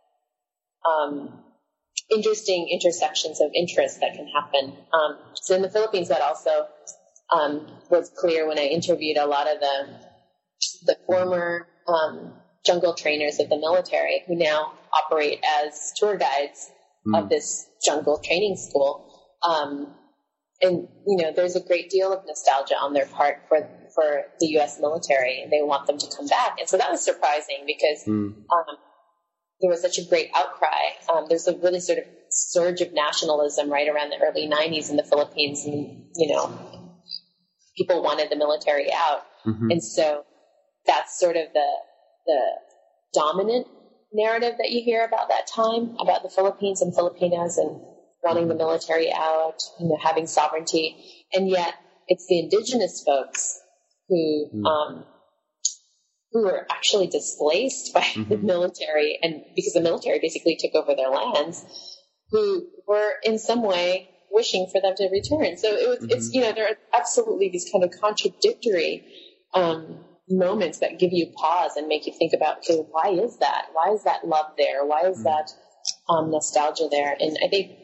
um, interesting intersections of interest that can happen. Um, so in the Philippines, that also, um, was clear when I interviewed a lot of the, the former, um, jungle trainers of the military who now operate as tour guides mm. of this jungle training school. Um, and, you know, there's a great deal of nostalgia on their part for, for the U S military, and they want them to come back. And so that was surprising because, mm. um, there was such a great outcry. Um, there's a really sort of surge of nationalism right around the early nineties in the Philippines, and, you know, people wanted the military out. Mm-hmm. And so that's sort of the, the dominant narrative that you hear about that time, about the Philippines and Filipinos and wanting the military out, you know, having sovereignty. And yet it's the indigenous folks who, mm. um, who were actually displaced by mm-hmm. the military, and because the military basically took over their lands, who were in some way wishing for them to return. So it was, mm-hmm. it's, you know, there are absolutely these kind of contradictory, um, moments that give you pause and make you think about, okay, why is that? Why is that love there? Why is mm-hmm. that, um, nostalgia there? And I think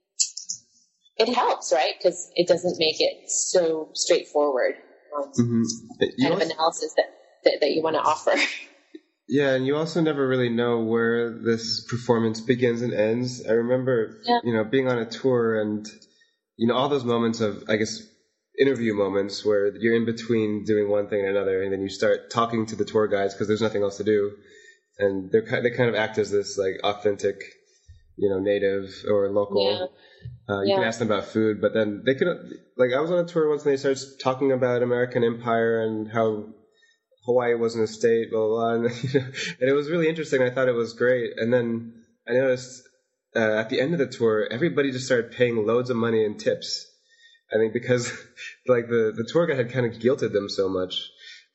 it helps, right? Because it doesn't make it so straightforward, um, mm-hmm. kind of also, analysis that, that, that you want to offer. Yeah, and you also never really know where this performance begins and ends. I remember, yeah. you know, being on a tour and, you know, all those moments of, I guess, interview moments where you're in between doing one thing and another, and then you start talking to the tour guides because there's nothing else to do. And they're they kind of act as this, like, authentic, you know, native or local. Yeah. Uh, you yeah. can ask them about food, but then they could, like, I was on a tour once and they started talking about American Empire and how Hawaii wasn't a state, blah, blah, blah. And, you know, and it was really interesting. I thought it was great. And then I noticed uh, at the end of the tour, everybody just started paying loads of money in tips. I think because, like, the, the tour guide had kind of guilted them so much.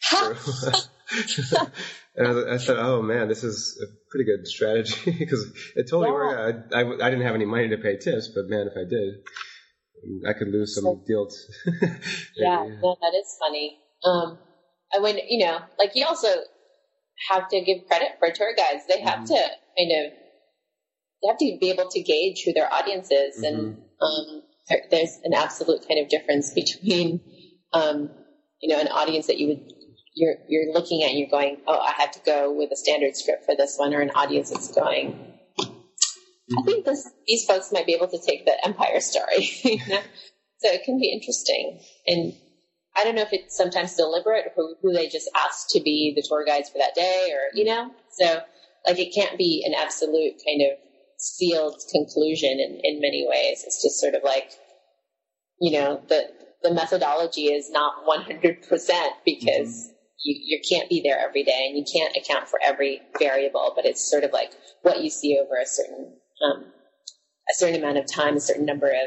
And I, I thought, oh, man, this is a pretty good strategy because it totally yeah. worked. I, I, I didn't have any money to pay tips, but, man, if I did, I could lose some so, guilt. yeah, yeah, no, that is funny. Um, and when, you know, like, you also have to give credit for tour guides. They have mm-hmm. to kind of, they have to be able to gauge who their audience is. Mm-hmm. And um, there, there's an absolute kind of difference between, um, you know, an audience that you would, you're, you're looking at and you're going, oh, I have to go with a standard script for this one, or an audience that's going, mm-hmm. I think this, these folks might be able to take the Empire story. You know? So it can be interesting. And I don't know if it's sometimes deliberate, who, who they just asked to be the tour guides for that day, or, you know, so like it can't be an absolute kind of sealed conclusion in, in many ways. It's just sort of like, you know, the, the methodology is not one hundred percent because mm-hmm. you, you can't be there every day and you can't account for every variable, but it's sort of like what you see over a certain, um, a certain amount of time, a certain number of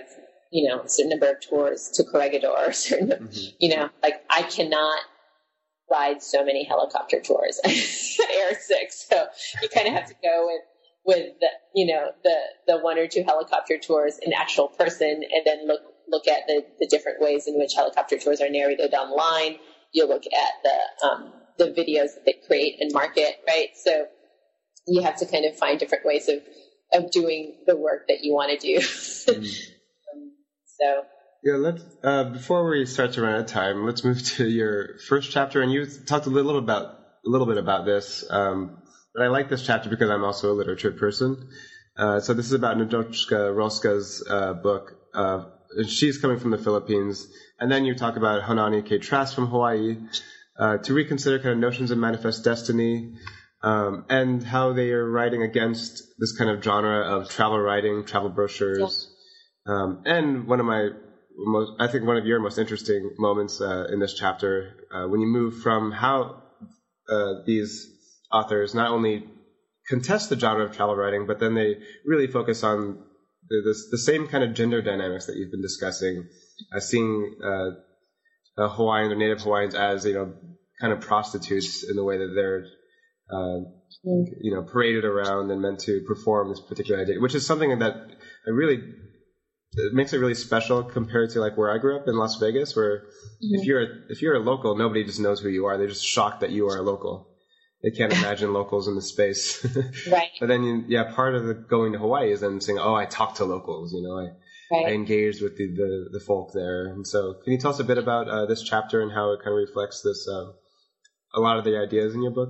you know, a certain number of tours to Corregidor, or certain, mm-hmm. you know, like I cannot ride so many helicopter tours. Air sick. So you kind of have to go with, with the, you know, the, the one or two helicopter tours in actual person, and then look, look at the, the different ways in which helicopter tours are narrated online. You look at the, um, the videos that they create and market, right? So you have to kind of find different ways of, of doing the work that you want to do. Mm. um, so. Yeah, let's, uh, before we start to run out of time, let's move to your first chapter. And you talked a little about, a little bit about this. Um, but I like this chapter because I'm also a literature person. Uh, so this is about Nadochka Roska's, uh, book. Uh, she's coming from the Philippines. And then you talk about Honani K. Trask from Hawaii, uh, to reconsider kind of notions of manifest destiny, um, and how they are writing against this kind of genre of travel writing, travel brochures. Yeah. Um, and one of my Most, I think one of your most interesting moments uh, in this chapter, uh, when you move from how uh, these authors not only contest the genre of travel writing, but then they really focus on the, the, the same kind of gender dynamics that you've been discussing, uh, seeing uh, uh, Hawaiians or Native Hawaiians as, you know, kind of prostitutes in the way that they're, uh, mm. you know, paraded around and meant to perform this particular idea, which is something that I really... It makes it really special compared to like where I grew up in Las Vegas, where mm-hmm. if you're a, if you're a local, nobody just knows who you are. They're just shocked that you are a local. They can't imagine locals in the space. Right. But then, you, yeah, part of the going to Hawaii is then saying, "Oh, I talked to locals. You know, I right. I engaged with the, the the folk there." And so, can you tell us a bit about uh, this chapter and how it kind of reflects this uh, a lot of the ideas in your book?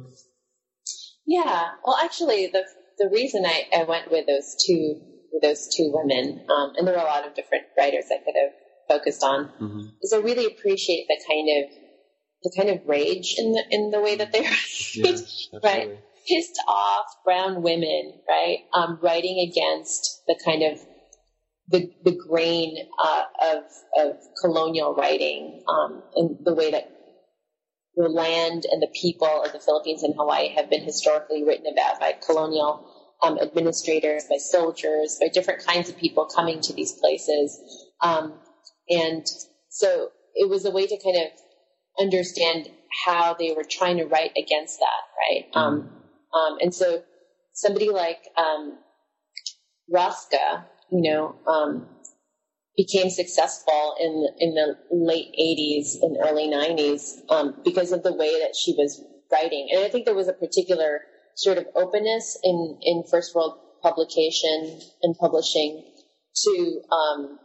Yeah. Well, actually, the the reason I, I went with those two. those two women, um, and there were a lot of different writers I could have focused on, mm-hmm. is I really appreciate the kind of the kind of rage in the in the way that they write, yeah, right? Pissed off brown women, right? Um, writing against the kind of the the grain uh, of of colonial writing, um, and the way that the land and the people of the Philippines and Hawaii have been historically written about by colonial Um, administrators, by soldiers, by different kinds of people coming to these places. Um, and so it was a way to kind of understand how they were trying to write against that, right? Mm-hmm. Um, um, and so somebody like um, Roska, you know, um, became successful in, in the late eighties and early nineties um, because of the way that she was writing. And I think there was a particular sort of openness in, in first world publication and publishing to um,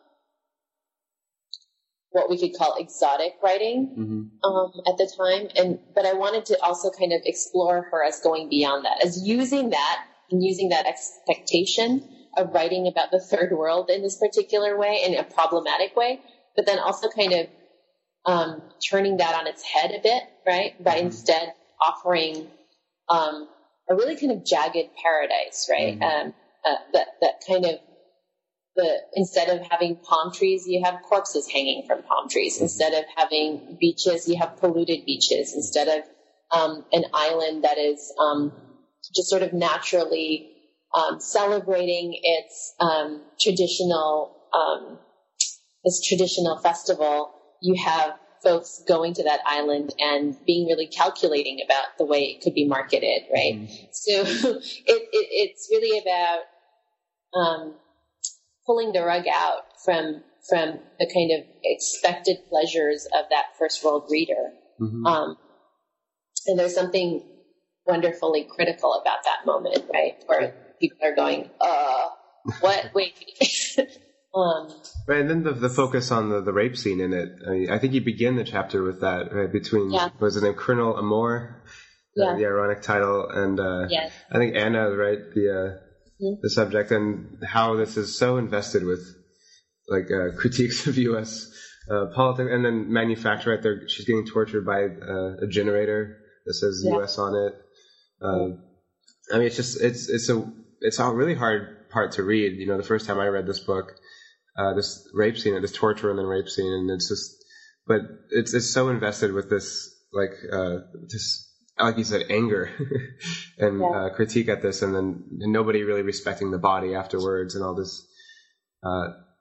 what we could call exotic writing mm-hmm. um, at the time. And but I wanted to also kind of explore her as going beyond that, as using that and using that expectation of writing about the third world in this particular way, in a problematic way, but then also kind of um, turning that on its head a bit, right? By mm-hmm. instead offering um, a really kind of jagged paradise, right? Mm-hmm. Um, uh, that that kind of the instead of having palm trees, you have corpses hanging from palm trees. Mm-hmm. Instead of having beaches, you have polluted beaches. Instead of um, an island that is um, just sort of naturally um, celebrating its um, traditional um, its traditional festival, you have folks going to that island and being really calculating about the way it could be marketed, right? Mm-hmm. So it, it, it's really about um, pulling the rug out from from the kind of expected pleasures of that first world reader. Mm-hmm. Um, and there's something wonderfully critical about that moment, right? Where people are going, uh, what? Wait. Um, right, and then the, the focus on the, the rape scene in it. I, mean, I think you begin the chapter with that, right? Between, yeah. what was his name, Colonel Amor, yeah. uh, the ironic title, and uh, yes. I think Anna, right, the uh, mm-hmm. the subject, and how this is so invested with like uh, critiques of U S uh, politics, and then manufacture right there. She's getting tortured by uh, a generator that says yeah. U S on it. Uh, I mean, it's just it's it's a it's a really hard part to read. You know, the first time I read this book. Uh, this rape scene, this torture and then rape scene, and it's just, but it's it's so invested with this, like, uh, this, like you said, anger and yeah. uh, critique at this, and then and nobody really respecting the body afterwards, and all this. Uh,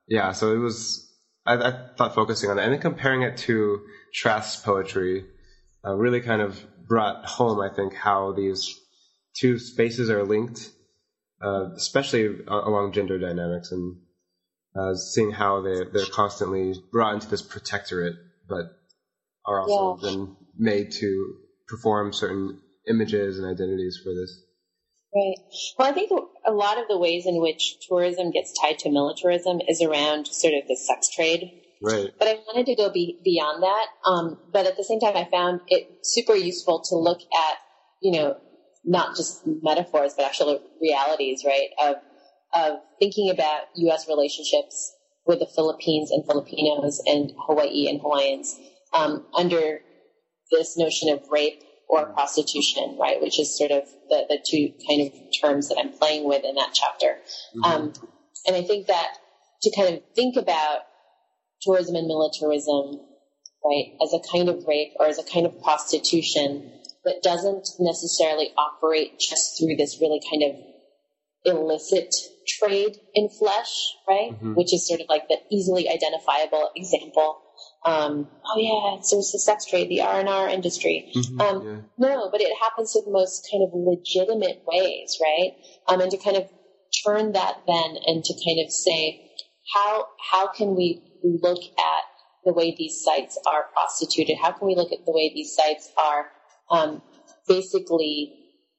yeah, so it was, I, I thought focusing on that and then comparing it to Trask's poetry uh, really kind of brought home, I think, how these two spaces are linked, uh, especially along gender dynamics, and uh, seeing how they, they're constantly brought into this protectorate, but are also yeah. then made to perform certain images and identities for this. Right. Well, I think a lot of the ways in which tourism gets tied to militarism is around sort of the sex trade. Right. But I wanted to go be, beyond that. Um, but at the same time, I found it super useful to look at, you know, not just metaphors, but actual realities, right, of of thinking about U S relationships with the Philippines and Filipinos and Hawaii and Hawaiians um, under this notion of rape or prostitution, right, which is sort of the, the two kind of terms that I'm playing with in that chapter. Mm-hmm. Um, and I think that to kind of think about tourism and militarism, right, as a kind of rape or as a kind of prostitution that doesn't necessarily operate just through this really kind of illicit trade in flesh, right, mm-hmm. which is sort of like the easily identifiable example. Um, oh yeah, so it's the sex trade, the R and R industry. Mm-hmm, um, yeah. No, but it happens in the most kind of legitimate ways, right? Um, and to kind of turn that then and to kind of say, how how can we look at the way these sites are prostituted? How can we look at the way these sites are um, basically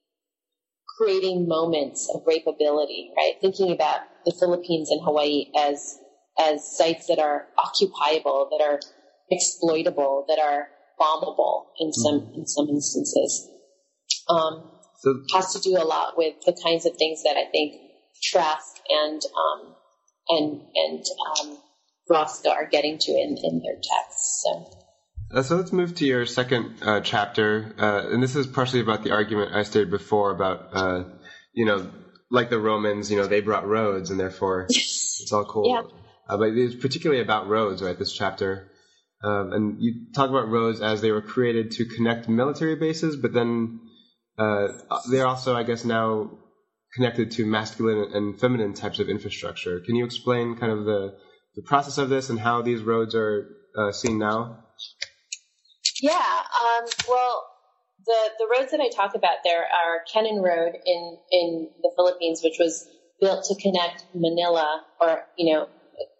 creating moments of rapeability, right? Thinking about the Philippines and Hawaii as as sites that are occupiable, that are exploitable, that are bombable in some mm-hmm. in some instances. Um, so, has to do a lot with the kinds of things that I think Trask and um, and and um, Roska are getting to in, in their texts. So. Uh, so let's move to your second uh, chapter, uh, and this is partially about the argument I stated before about, uh, you know, like the Romans, you know, they brought roads, and therefore it's all cool. Yeah. Uh, but it's particularly about roads, right, this chapter. Um, and you talk about roads as they were created to connect military bases, but then uh, they're also, I guess, now connected to masculine and feminine types of infrastructure. Can you explain kind of the, the process of this and how these roads are uh, seen now? Yeah, um, well, the, the roads that I talk about there are Kenan Road in, in the Philippines, which was built to connect Manila, or, you know,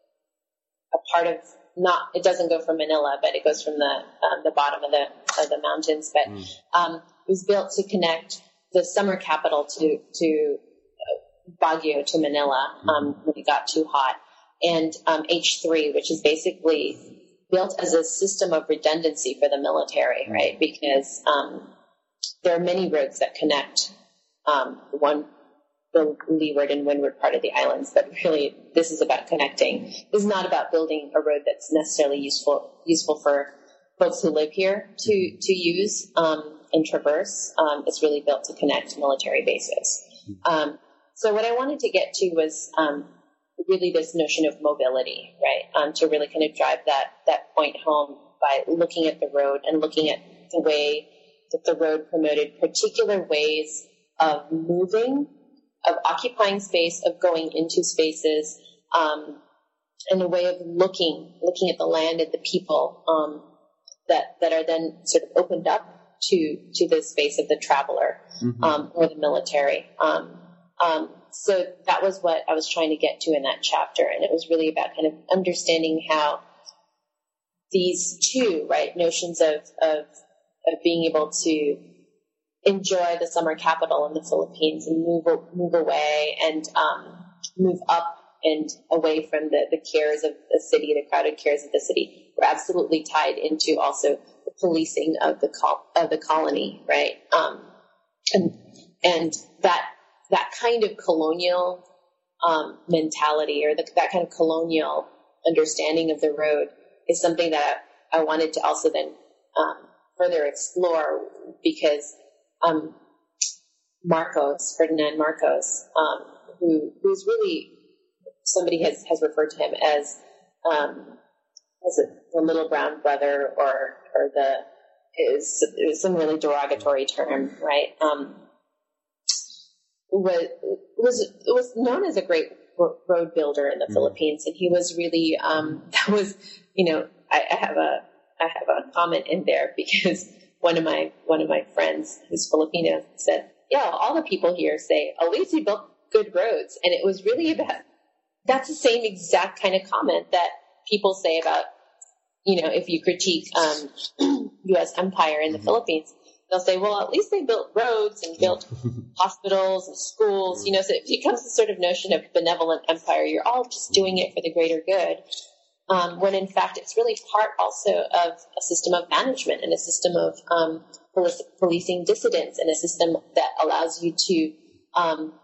a part of, not, it doesn't go from Manila, but it goes from the um, the bottom of the of the mountains. But mm. um, it was built to connect the summer capital to to uh, Baguio, to Manila, um, when it got too hot, and um, H three, which is basically built as a system of redundancy for the military, right? Because um, there are many roads that connect um, one. the leeward and windward part of the islands, but really this is about connecting. This is not about building a road that's necessarily useful useful for folks who live here to to use um, and traverse. Um, it's really built to connect military bases. Um, so what I wanted to get to was um, really this notion of mobility, right? Um, to really kind of drive that that point home by looking at the road and looking at the way that the road promoted particular ways of moving, of occupying space, of going into spaces, um, and a way of looking, looking at the land and the people um, that that are then sort of opened up to to the space of the traveler mm-hmm. um, or the military. Um, um, so that was what I was trying to get to in that chapter, and it was really about kind of understanding how these two right notions of of, of being able to enjoy the summer capital in the Philippines and move move away and um, move up and away from the, the cares of the city, the crowded cares of the city, were absolutely tied into also the policing of the col- of the colony, right? Um, and and that that kind of colonial um, mentality, or the, that kind of colonial understanding of the road, is something that I wanted to also then um, further explore, because Um, Marcos, Ferdinand Marcos, um, who who's really, somebody has, has referred to him as um, as a, the little brown brother, or or the is it was some really derogatory term, right? Um, was was was known as a great road builder in the mm-hmm. Philippines, and he was really um, that was you know I, I have a I have a comment in there because one of my one of my friends who's Filipino said, yeah, all the people here say at least he built good roads, and it was really about that's the same exact kind of comment that people say about you know if you critique um, U S empire in the mm-hmm. Philippines. They'll say, well, at least they built roads and built hospitals and schools, you know, so it becomes this sort of notion of benevolent empire. You're all just doing it for the greater good, um, when in fact it's really part also of a system of management and a system of um, police, policing dissidents and a system that allows you to, um,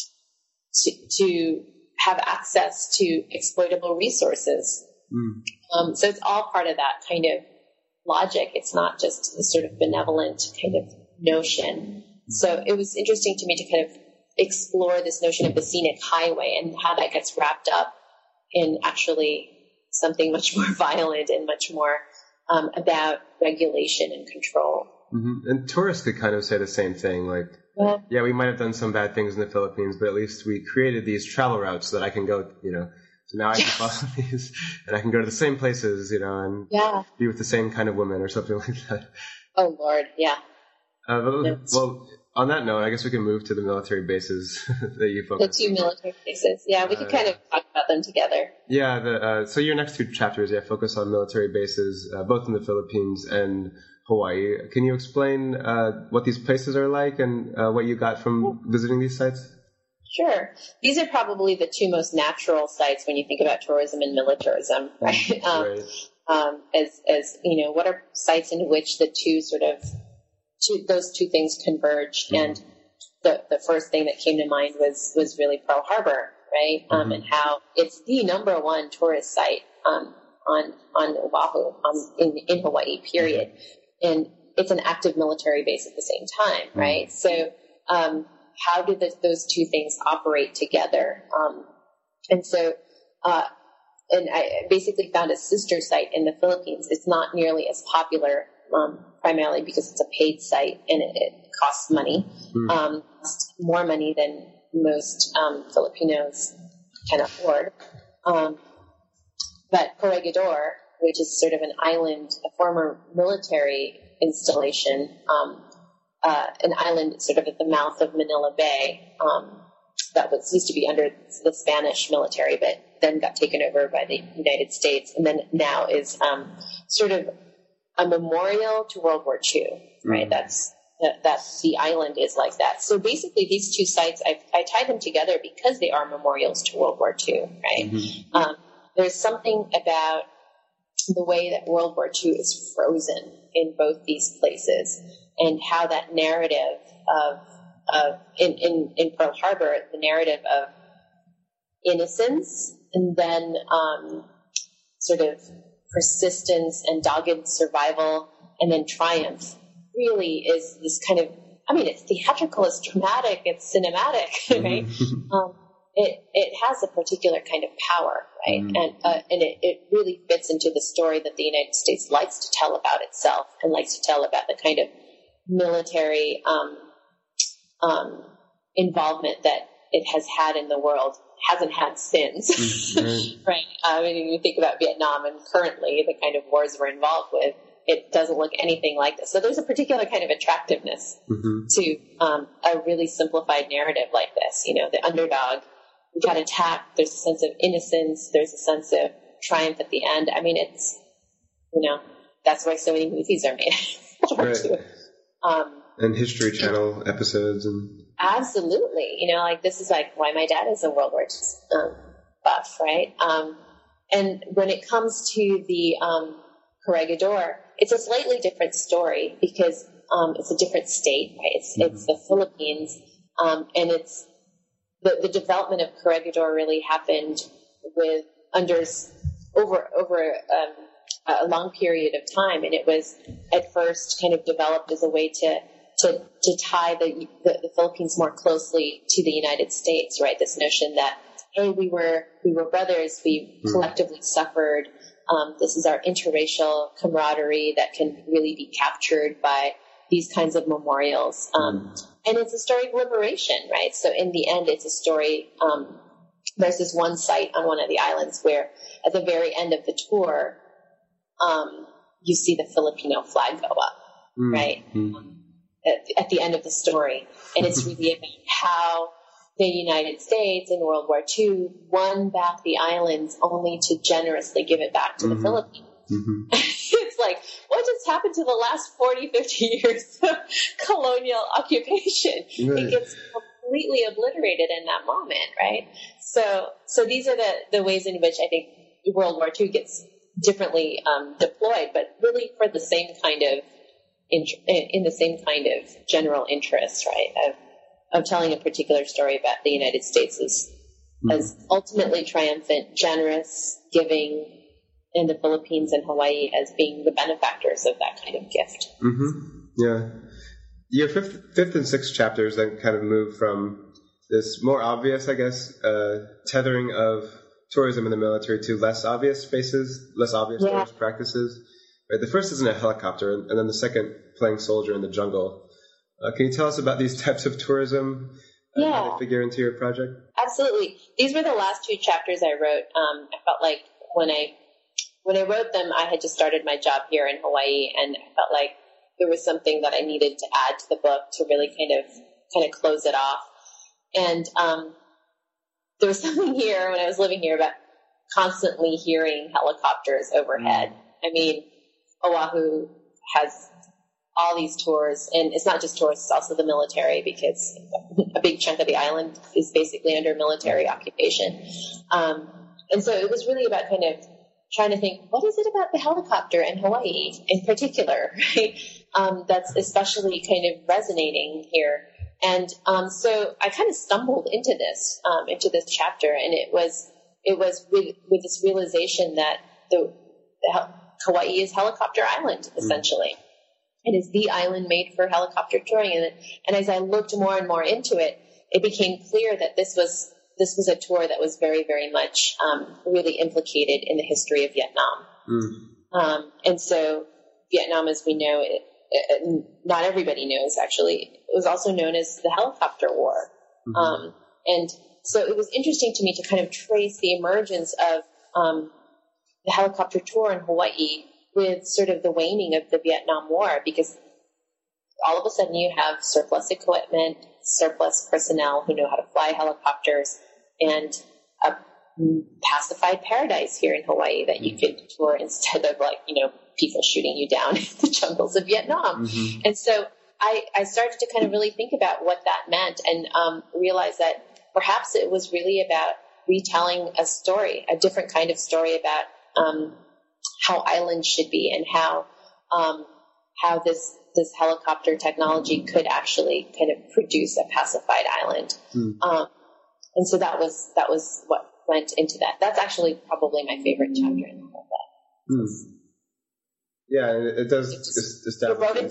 to, to have access to exploitable resources. Mm. Um, so it's all part of that kind of logic. It's not just a sort of benevolent kind of notion. So it was interesting to me to kind of explore this notion of the scenic highway and how that gets wrapped up in actually something much more violent and much more um, about regulation and control. Mm-hmm. And tourists could kind of say the same thing, like, yeah. yeah, we might have done some bad things in the Philippines, but at least we created these travel routes so that I can go, you know, so now I can follow these, and I can go to the same places, you know, and yeah. be with the same kind of women or something like that. Oh, Lord, yeah. Uh, but, well, on that note, I guess we can move to the military bases that you focus on. The two military bases. Yeah, we uh, could kind of talk about them together. Yeah, the, uh, so your next two chapters, yeah, focus on military bases, uh, both in the Philippines and Hawaii. Can you explain uh, what these places are like and uh, what you got from visiting these sites? Sure. These are probably the two most natural sites when you think about tourism and militarism, right? Um, right. Um, as, as, you know, what are sites in which the two sort of, two, those two things converge? Mm-hmm. And the, the first thing that came to mind was, was really Pearl Harbor, right? Um, mm-hmm. And how it's the number one tourist site, um, on, on Oahu, um, in, in Hawaii, period. Mm-hmm. And it's an active military base at the same time, mm-hmm. right? So, um, how do the, those two things operate together? Um, and so, uh, and I basically found a sister site in the Philippines. It's not nearly as popular, um, primarily because it's a paid site and it, it costs money, mm. um, more money than most um, Filipinos can afford. Um, but Corregidor, which is sort of an island, a former military installation, um, Uh, an island sort of at the mouth of Manila Bay, um, that was used to be under the Spanish military, but then got taken over by the United States, and then now is um, sort of a memorial to World War Two, right? Mm-hmm. That's that, that's the island is like that. So basically, these two sites, I, I tie them together because they are memorials to World War Two, right? Mm-hmm. Um, there's something about the way that World War Two is frozen in both these places. And how that narrative of, of in, in, in Pearl Harbor, the narrative of innocence and then um, sort of persistence and dogged survival and then triumph really is this kind of, I mean, it's theatrical, it's dramatic, it's cinematic, right? um, it, it has a particular kind of power, right? Mm. And, uh, and it, it really fits into the story that the United States likes to tell about itself and likes to tell about the kind of military um, um, involvement that it has had in the world, hasn't had since, mm-hmm. right? I mean, you think about Vietnam and currently the kind of wars we're involved with, it doesn't look anything like this. So there's a particular kind of attractiveness mm-hmm. to um, a really simplified narrative like this. You know, the underdog got attacked. There's a sense of innocence. There's a sense of triumph at the end. I mean, it's, you know, that's why so many movies are made. Right. Um, and History Channel episodes and absolutely, you know, like this is like why my dad is a World War Two um, buff, right? Um, and when it comes to the um, Corregidor, it's a slightly different story because um, it's a different state, right? It's mm-hmm. it's the Philippines, um, and it's the the development of Corregidor really happened with under over over. Um, a long period of time, and it was at first kind of developed as a way to to, to tie the, the the Philippines more closely to the United States, right? This notion that hey, we were we were brothers, we mm. collectively suffered. Um, this is our interracial camaraderie that can really be captured by these kinds of memorials, um, and it's a story of liberation, right? So in the end, it's a story um, there's this one site on one of the islands where at the very end of the tour, um, you see the Filipino flag go up, mm-hmm. right? At, at the end of the story. And it's really about how the United States in World War Two won back the islands only to generously give it back to mm-hmm. the Philippines. Mm-hmm. It's like, what just happened to the last forty, fifty years of colonial occupation? Right. It gets completely obliterated in that moment, right? So, so these are the, the ways in which I think World War Two gets differently um, deployed, but really for the same kind of, in, in the same kind of general interest, right? Of, of telling a particular story about the United States as, mm-hmm. as ultimately triumphant, generous, giving, and the Philippines and Hawaii as being the benefactors of that kind of gift. Mm-hmm. Yeah. Your fifth, fifth and sixth chapters then kind of move from this more obvious, I guess, uh, tethering of tourism in the military to less obvious spaces, less obvious yeah. tourist practices. Right. The first is in a helicopter, and then the second playing soldier in the jungle. Uh, can you tell us about these types of tourism and yeah. how they figure into your project? Absolutely. These were the last two chapters I wrote. Um, I felt like when I when I wrote them, I had just started my job here in Hawaii, and I felt like there was something that I needed to add to the book to really kind of kind of close it off. And um, there was something here when I was living here about constantly hearing helicopters overhead. Mm. I mean, Oahu has all these tours, and it's not just tourists, it's also the military, because a big chunk of the island is basically under military occupation. Um, and so it was really about kind of trying to think, what is it about the helicopter in Hawaii in particular, right? Um, that's especially kind of resonating here. And um, so I kind of stumbled into this, um, into this chapter, and it was it was with, with this realization that the, the Hawaii is Helicopter Island, essentially. Mm. It is the island made for helicopter touring. And, and as I looked more and more into it, it became clear that this was this was a tour that was very, very much um, really implicated in the history of Vietnam. Mm. Um, and so Vietnam, as we know, it, it, not everybody knows, actually, it was also known as the Helicopter War. Mm-hmm. Um, and so it was interesting to me to kind of trace the emergence of um, the helicopter tour in Hawaii with sort of the waning of the Vietnam War, because all of a sudden you have surplus equipment, surplus personnel who know how to fly helicopters, and a pacified paradise here in Hawaii that you could tour instead of, like, you know, people shooting you down in the jungles of Vietnam. Mm-hmm. And so I, I started to kind of really think about what that meant, and um, realize that perhaps it was really about retelling a story, a different kind of story about um, how islands should be, and how um, how this this helicopter technology could actually kind of produce a pacified island. Mm. Um, and so that was that was what went into that. That's actually probably my favorite chapter in the whole book. Mm. Yeah, it, it does it just, establish. It,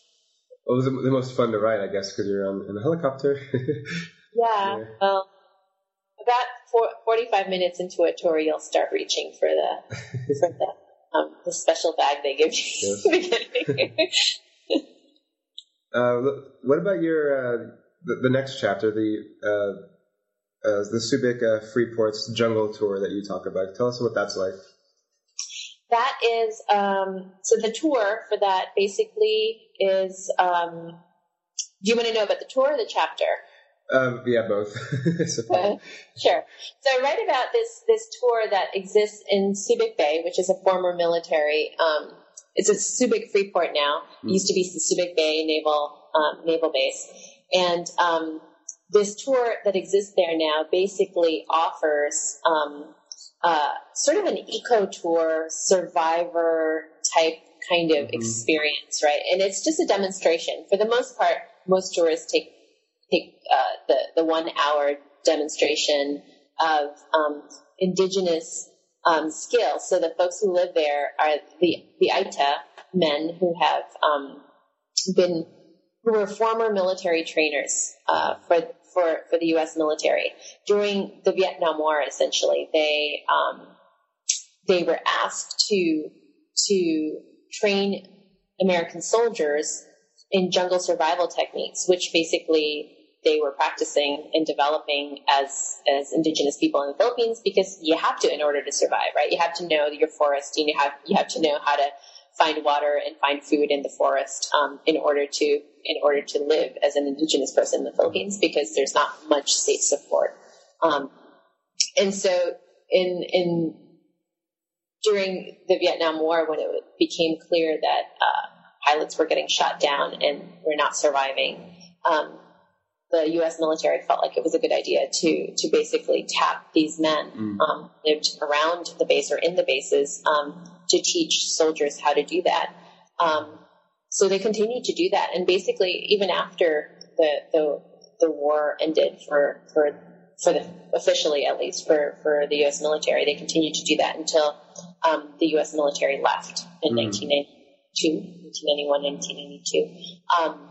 it was the, the most fun to write, I guess, because you're on in a helicopter. yeah, yeah. Well, about four, forty-five minutes into a tour, you'll start reaching for the for the um, the special bag they give you at the beginning. Uh, what about your uh, the, the next chapter, the uh, uh, the Subic uh, Freeport's jungle tour that you talk about? Tell us what that's like. That is um, so the tour for that basically is. Um, do you want to know about the tour or the chapter? Um, yeah, both. Okay. Sure. So I write about this this tour that exists in Subic Bay, which is a former military. Um, It's a Subic Freeport now. It used to be the Subic Bay Naval um, Naval Base. And um, this tour that exists there now basically offers um, uh, sort of an eco-tour, survivor-type kind of mm-hmm. experience, right? And it's just a demonstration. For the most part, most tourists take take uh, the, the one-hour demonstration of um, indigenous Um, skill. So the folks who live there are the, the Aita men who have um, been, who were former military trainers uh, for, for, for the U S military. During the Vietnam War, essentially, they, um, they were asked to, to train American soldiers in jungle survival techniques, which basically they were practicing and developing as as indigenous people in the Philippines, because you have to in order to survive, right? You have to know your forest, and you have you have to know how to find water and find food in the forest um, in order to in order to live as an indigenous person in the Philippines, because there's not much state support. Um, and so in in during the Vietnam War, when it became clear that uh, pilots were getting shot down and were not surviving, um, the U S military felt like it was a good idea to to basically tap these men mm. um, lived around the base or in the bases um, to teach soldiers how to do that. Um, so they continued to do that, and basically even after the the, the war ended for for for the officially at least for, for the U S military, they continued to do that until um, the U S military left in mm. nineteen ninety-two, nineteen ninety-one, nineteen ninety-two, um,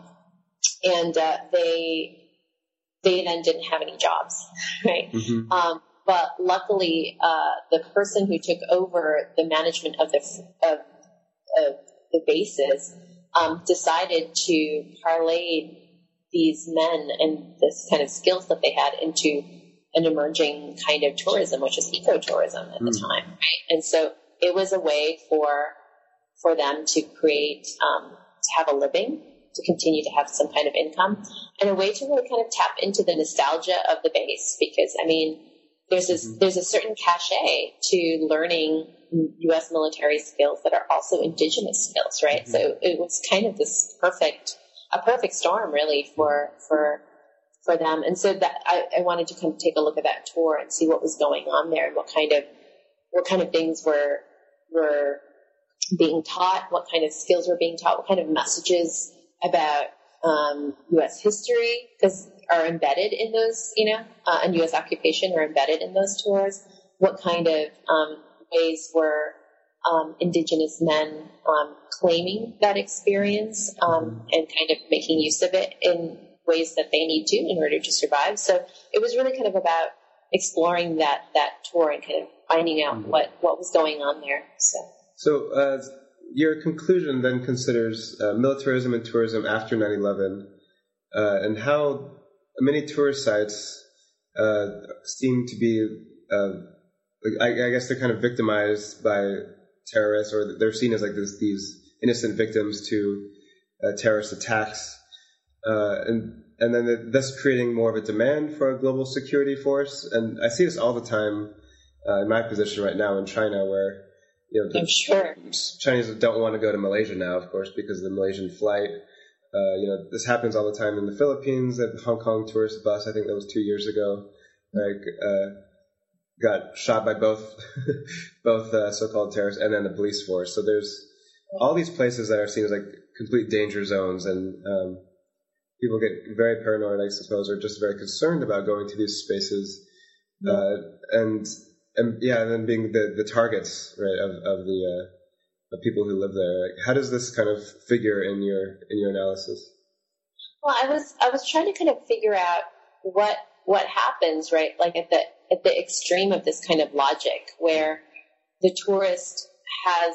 and uh, they. They then didn't have any jobs, right? Mm-hmm. Um, but luckily, uh, the person who took over the management of the of, of the bases um, decided to parlay these men and this kind of skills that they had into an emerging kind of tourism, which is ecotourism at mm. the time, right? And so it was a way for for them to create um, to have a living, to continue to have some kind of income, and a way to really kind of tap into the nostalgia of the base. Because, I mean, there's this, mm-hmm. there's a certain cachet to learning U S military skills that are also indigenous skills, right? Mm-hmm. So it was kind of this perfect, a perfect storm really for, for, for them. And so that I, I wanted to come take a look at that tour and see what was going on there and what kind of, what kind of things were, were being taught, what kind of skills were being taught, what kind of messages about um, U S history, because are embedded in those, you know, uh, and U S occupation are embedded in those tours. What kind of um, ways were um, indigenous men um, claiming that experience um, and kind of making use of it in ways that they need to in order to survive? So it was really kind of about exploring that that tour and kind of finding out what, what was going on there. So, so uh your conclusion then considers uh, militarism and tourism after nine eleven uh, and how many tourist sites uh, seem to be, uh, I, I guess they're kind of victimized by terrorists, or they're seen as like this, these innocent victims to uh, terrorist attacks, uh, and and then thus creating more of a demand for a global security force. And I see this all the time uh, in my position right now in China, where You know, the I'm sure Chinese don't want to go to Malaysia now, of course, because of the Malaysian flight. Uh, you know, this happens all the time in the Philippines. At the Hong Kong tourist bus, I think that was two years ago, like uh, got shot by both both uh, so-called terrorists and then the police force. So there's all these places that are seen as like complete danger zones, and um, people get very paranoid, I suppose, or just very concerned about going to these spaces, yeah. uh, and. And yeah, and then being the, the targets, right, of, of the uh, of people who live there. Like, how does this kind of figure in your in your analysis? Well, I was I was trying to kind of figure out what what happens, right, like at the at the extreme of this kind of logic, where the tourist has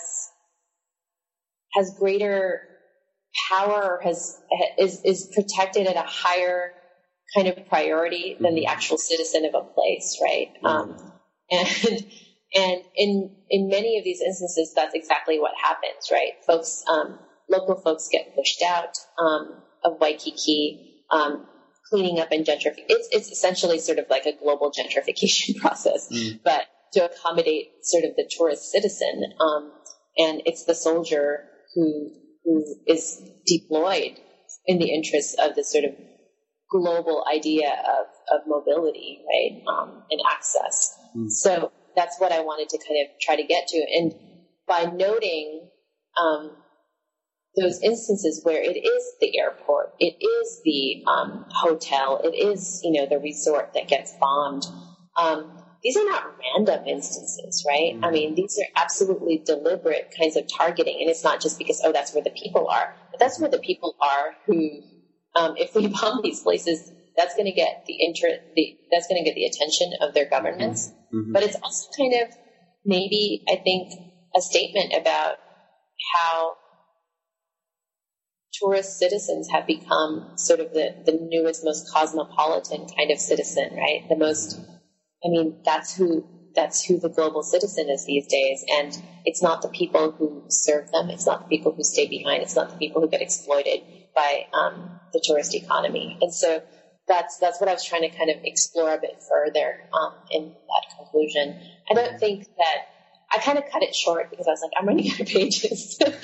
has greater power, or has is is protected at a higher kind of priority than the actual citizen of a place, right? Mm-hmm. Um, And and in in many of these instances, that's exactly what happens, right? Folks, um, local folks get pushed out um, of Waikiki, um, cleaning up and gentrification. It's it's essentially sort of like a global gentrification process, mm. but to accommodate sort of the tourist citizen. Um, and it's the soldier who who is deployed in the interest of the sort of global idea of, of mobility, right, um, and access. Mm. So that's what I wanted to kind of try to get to. And by noting um, those instances where it is the airport, it is the um, hotel, it is, you know, the resort that gets bombed, um, these are not random instances, right? Mm. I mean, these are absolutely deliberate kinds of targeting. And it's not just because, oh, that's where the people are. But that's where the people are who... Um, if we bomb these places, that's going to get the inter- the, that's going to get the attention of their governments. Mm-hmm. But it's also kind of maybe, I think, a statement about how tourist citizens have become sort of the, the newest, most cosmopolitan kind of citizen, right? The most, I mean, that's who, that's who the global citizen is these days. And it's not the people who serve them. It's not the people who stay behind. It's not the people who get exploited by um, the tourist economy. And so that's, that's what I was trying to kind of explore a bit further um, in that conclusion. I don't think that, I kind of cut it short because I was like, I'm running out of pages. and,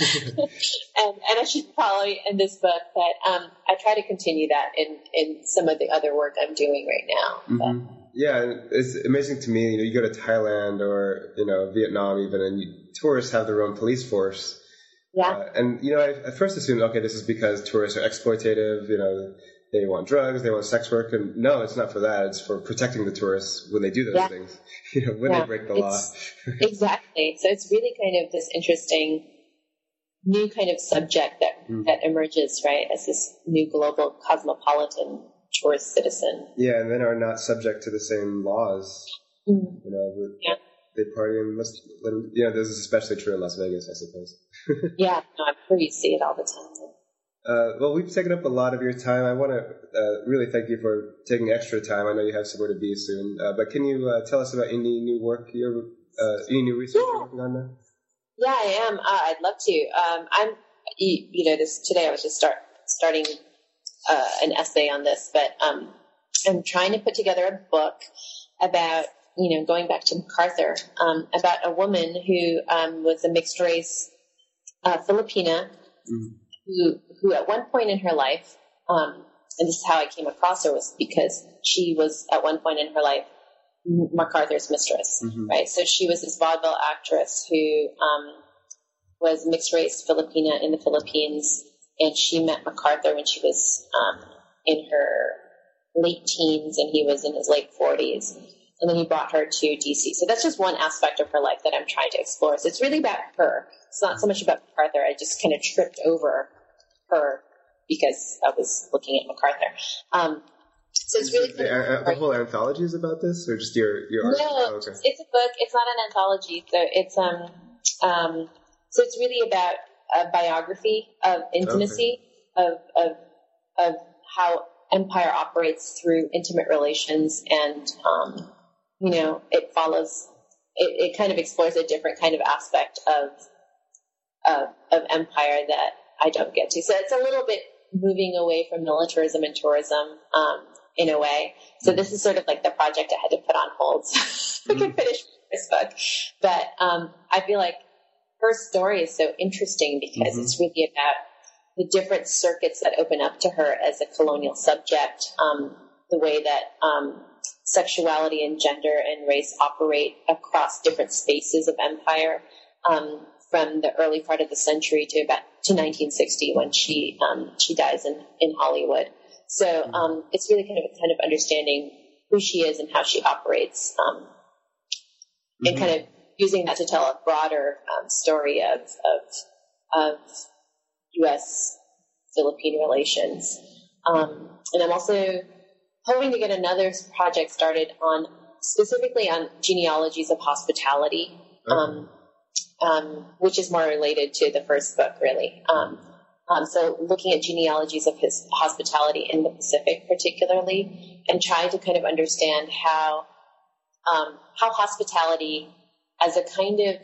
and I should probably end this book, but um, I try to continue that in, in some of the other work I'm doing right now. Mm-hmm. Yeah, it's amazing to me. You know, you go to Thailand or, you know, Vietnam even, and you, tourists have their own police force. Yeah. Uh, and, you know, I at first assumed, okay, this is because tourists are exploitative, you know, they want drugs, they want sex work. And no, it's not for that. It's for protecting the tourists when they do those yeah. things, you know, when yeah. they break the it's, law. Exactly. So it's really kind of this interesting new kind of subject that, mm. that emerges, right, as this new global cosmopolitan tourist citizen. Yeah, and then are not subject to the same laws. Mm. You know, the, yeah. they party in, you know, this is especially true in Las Vegas, I suppose. yeah, no, I'm sure you see it all the time. Uh, well, we've taken up a lot of your time. I want to uh, really thank you for taking extra time. I know you have somewhere to be soon, uh, but can you uh, tell us about any new work you're, uh, any new research yeah. you're working on now? Yeah, I am. Uh, I'd love to. Um, I'm, you, you know, this today I was just start starting uh, an essay on this, but um, I'm trying to put together a book about, you know, going back to MacArthur, um, about a woman who um, was a mixed race uh, Filipina. Mm. Who, who at one point in her life, um, and this is how I came across her, was because she was at one point in her life MacArthur's mistress, mm-hmm. right? So she was this vaudeville actress who um, was mixed race Filipina in the Philippines, and she met MacArthur when she was um, in her late teens, and he was in his late forties. And then he brought her to D C. So that's just one aspect of her life that I'm trying to explore. So it's really about her. It's not so much about MacArthur. I just kind of tripped over her because I was looking at MacArthur. Um, so it's really the, the, the whole anthology is about this, or just your your no, oh, okay. It's a book. It's not an anthology. So it's um um so it's really about a biography of intimacy okay. of of of how empire operates through intimate relations, and um you know it follows it, it kind of explores a different kind of aspect of of of empire that I don't get to. So it's a little bit moving away from militarism and tourism, um, in a way. So this is sort of like the project I had to put on hold so I could finish this book. But um, I feel like her story is so interesting because mm-hmm. it's really about the different circuits that open up to her as a colonial subject, um, the way that um, sexuality and gender and race operate across different spaces of empire, um, from the early part of the century to about to nineteen sixty when she um, she dies in, in Hollywood. So um, it's really kind of a kind of understanding who she is and how she operates, um, mm-hmm. and kind of using that to tell a broader um, story of of of U S Philippine relations. Um, and I'm also hoping to get another project started on specifically on genealogies of hospitality. Okay. Um, Um, which is more related to the first book, really. Um, um, so looking at genealogies of his hospitality in the Pacific particularly, and trying to kind of understand how um, how hospitality as a kind of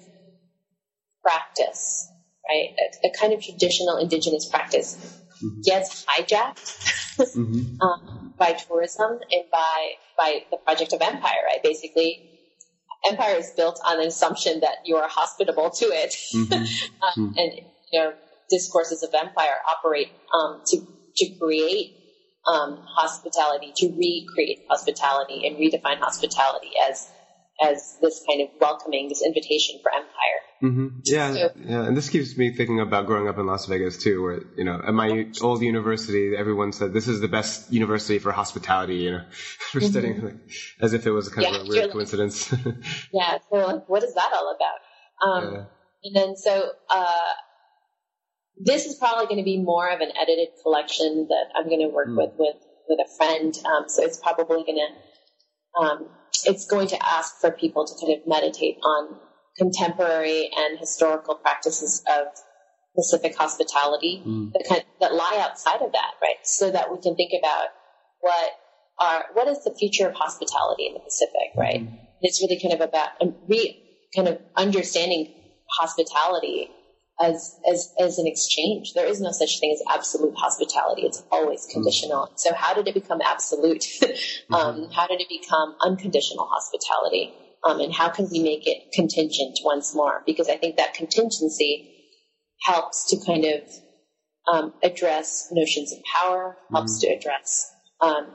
practice, right, a, a kind of traditional indigenous practice mm-hmm. gets hijacked mm-hmm. um, by tourism and by by the project of empire, right? Basically, empire is built on an assumption that you are hospitable to it. Mm-hmm. um, mm-hmm. And, you know, discourses of empire operate um, to, to create um, hospitality, to recreate hospitality and redefine hospitality as as this kind of welcoming, this invitation for empire. Mm-hmm. Yeah, so, yeah, and this keeps me thinking about growing up in Las Vegas too, where, you know, at my old university, everyone said this is the best university for hospitality, you know, for mm-hmm. studying, like, as if it was kind yeah, of a weird coincidence. Like, yeah, so like, what is that all about? Um, yeah. And then so uh, this is probably going to be more of an edited collection that I'm going to work mm. with, with with a friend. Um, so it's probably going to um, it's going to ask for people to kind of meditate on contemporary and historical practices of Pacific hospitality mm. that kind of, that lie outside of that, right? So that we can think about what are what is the future of hospitality in the Pacific, right? Mm. It's really kind of about um, re kind of understanding hospitality as as as an exchange. There is no such thing as absolute hospitality. It's always conditional. Mm. So how did it become absolute? mm-hmm. um, how did it become unconditional hospitality? Um, and how can we make it contingent once more? Because I think that contingency helps to kind of um, address notions of power, helps mm-hmm. to address um,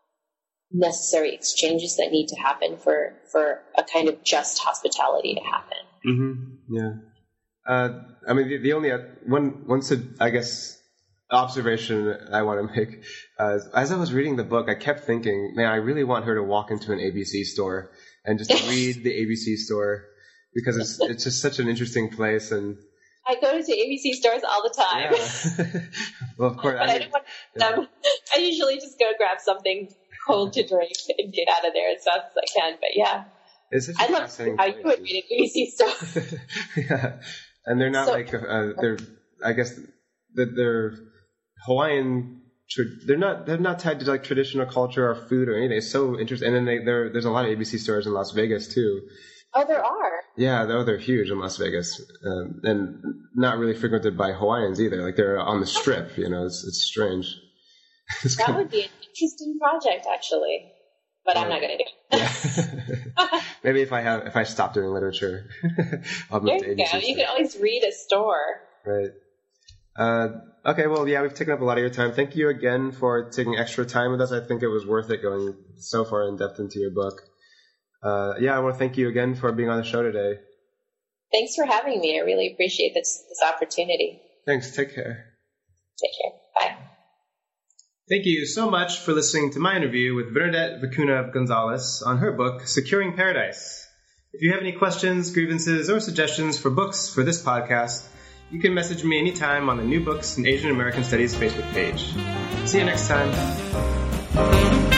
necessary exchanges that need to happen for, for a kind of just hospitality to happen. Mm-hmm. Yeah. Uh, I mean, the, the only uh, one, one, I guess, observation I want to make, uh, as I was reading the book, I kept thinking, man, I really want her to walk into an A B C store and just read the A B C store, because it's it's just such an interesting place. And I go to A B C stores all the time. Yeah. Well, of course. But I, mean, I don't want yeah. them. I usually just go grab something cold to drink and get out of there as fast as I can. But yeah, it's such I'd love to see how you would read an A B C store. Yeah, and they're not so, like uh, they're. I guess that they're Hawaiian. They're not. They're not tied to like traditional culture or food or anything. It's so interesting. And then they, there's a lot of A B C stores in Las Vegas too. Oh, there are. Yeah, though they're huge in Las Vegas, um, and not really frequented by Hawaiians either. Like they're on the Strip. You know, it's it's strange. It's that cool. would be an interesting project, actually. But yeah. I'm not going to do it. Yeah. Maybe if I have, if I stop doing literature, I'll move there to A B C. There you go. You can always read a store. Right. Uh, okay, well, yeah, we've taken up a lot of your time. Thank you again for taking extra time with us. I think it was worth it going so far in depth into your book. Uh, yeah, I want to thank you again for being on the show today. Thanks for having me. I really appreciate this, this opportunity. Thanks. Take care. Take care. Bye. Thank you so much for listening to my interview with Bernadette Vicuna Gonzalez on her book, Securing Paradise. If you have any questions, grievances, or suggestions for books for this podcast, you can message me anytime on the New Books in Asian American Studies Facebook page. See you next time.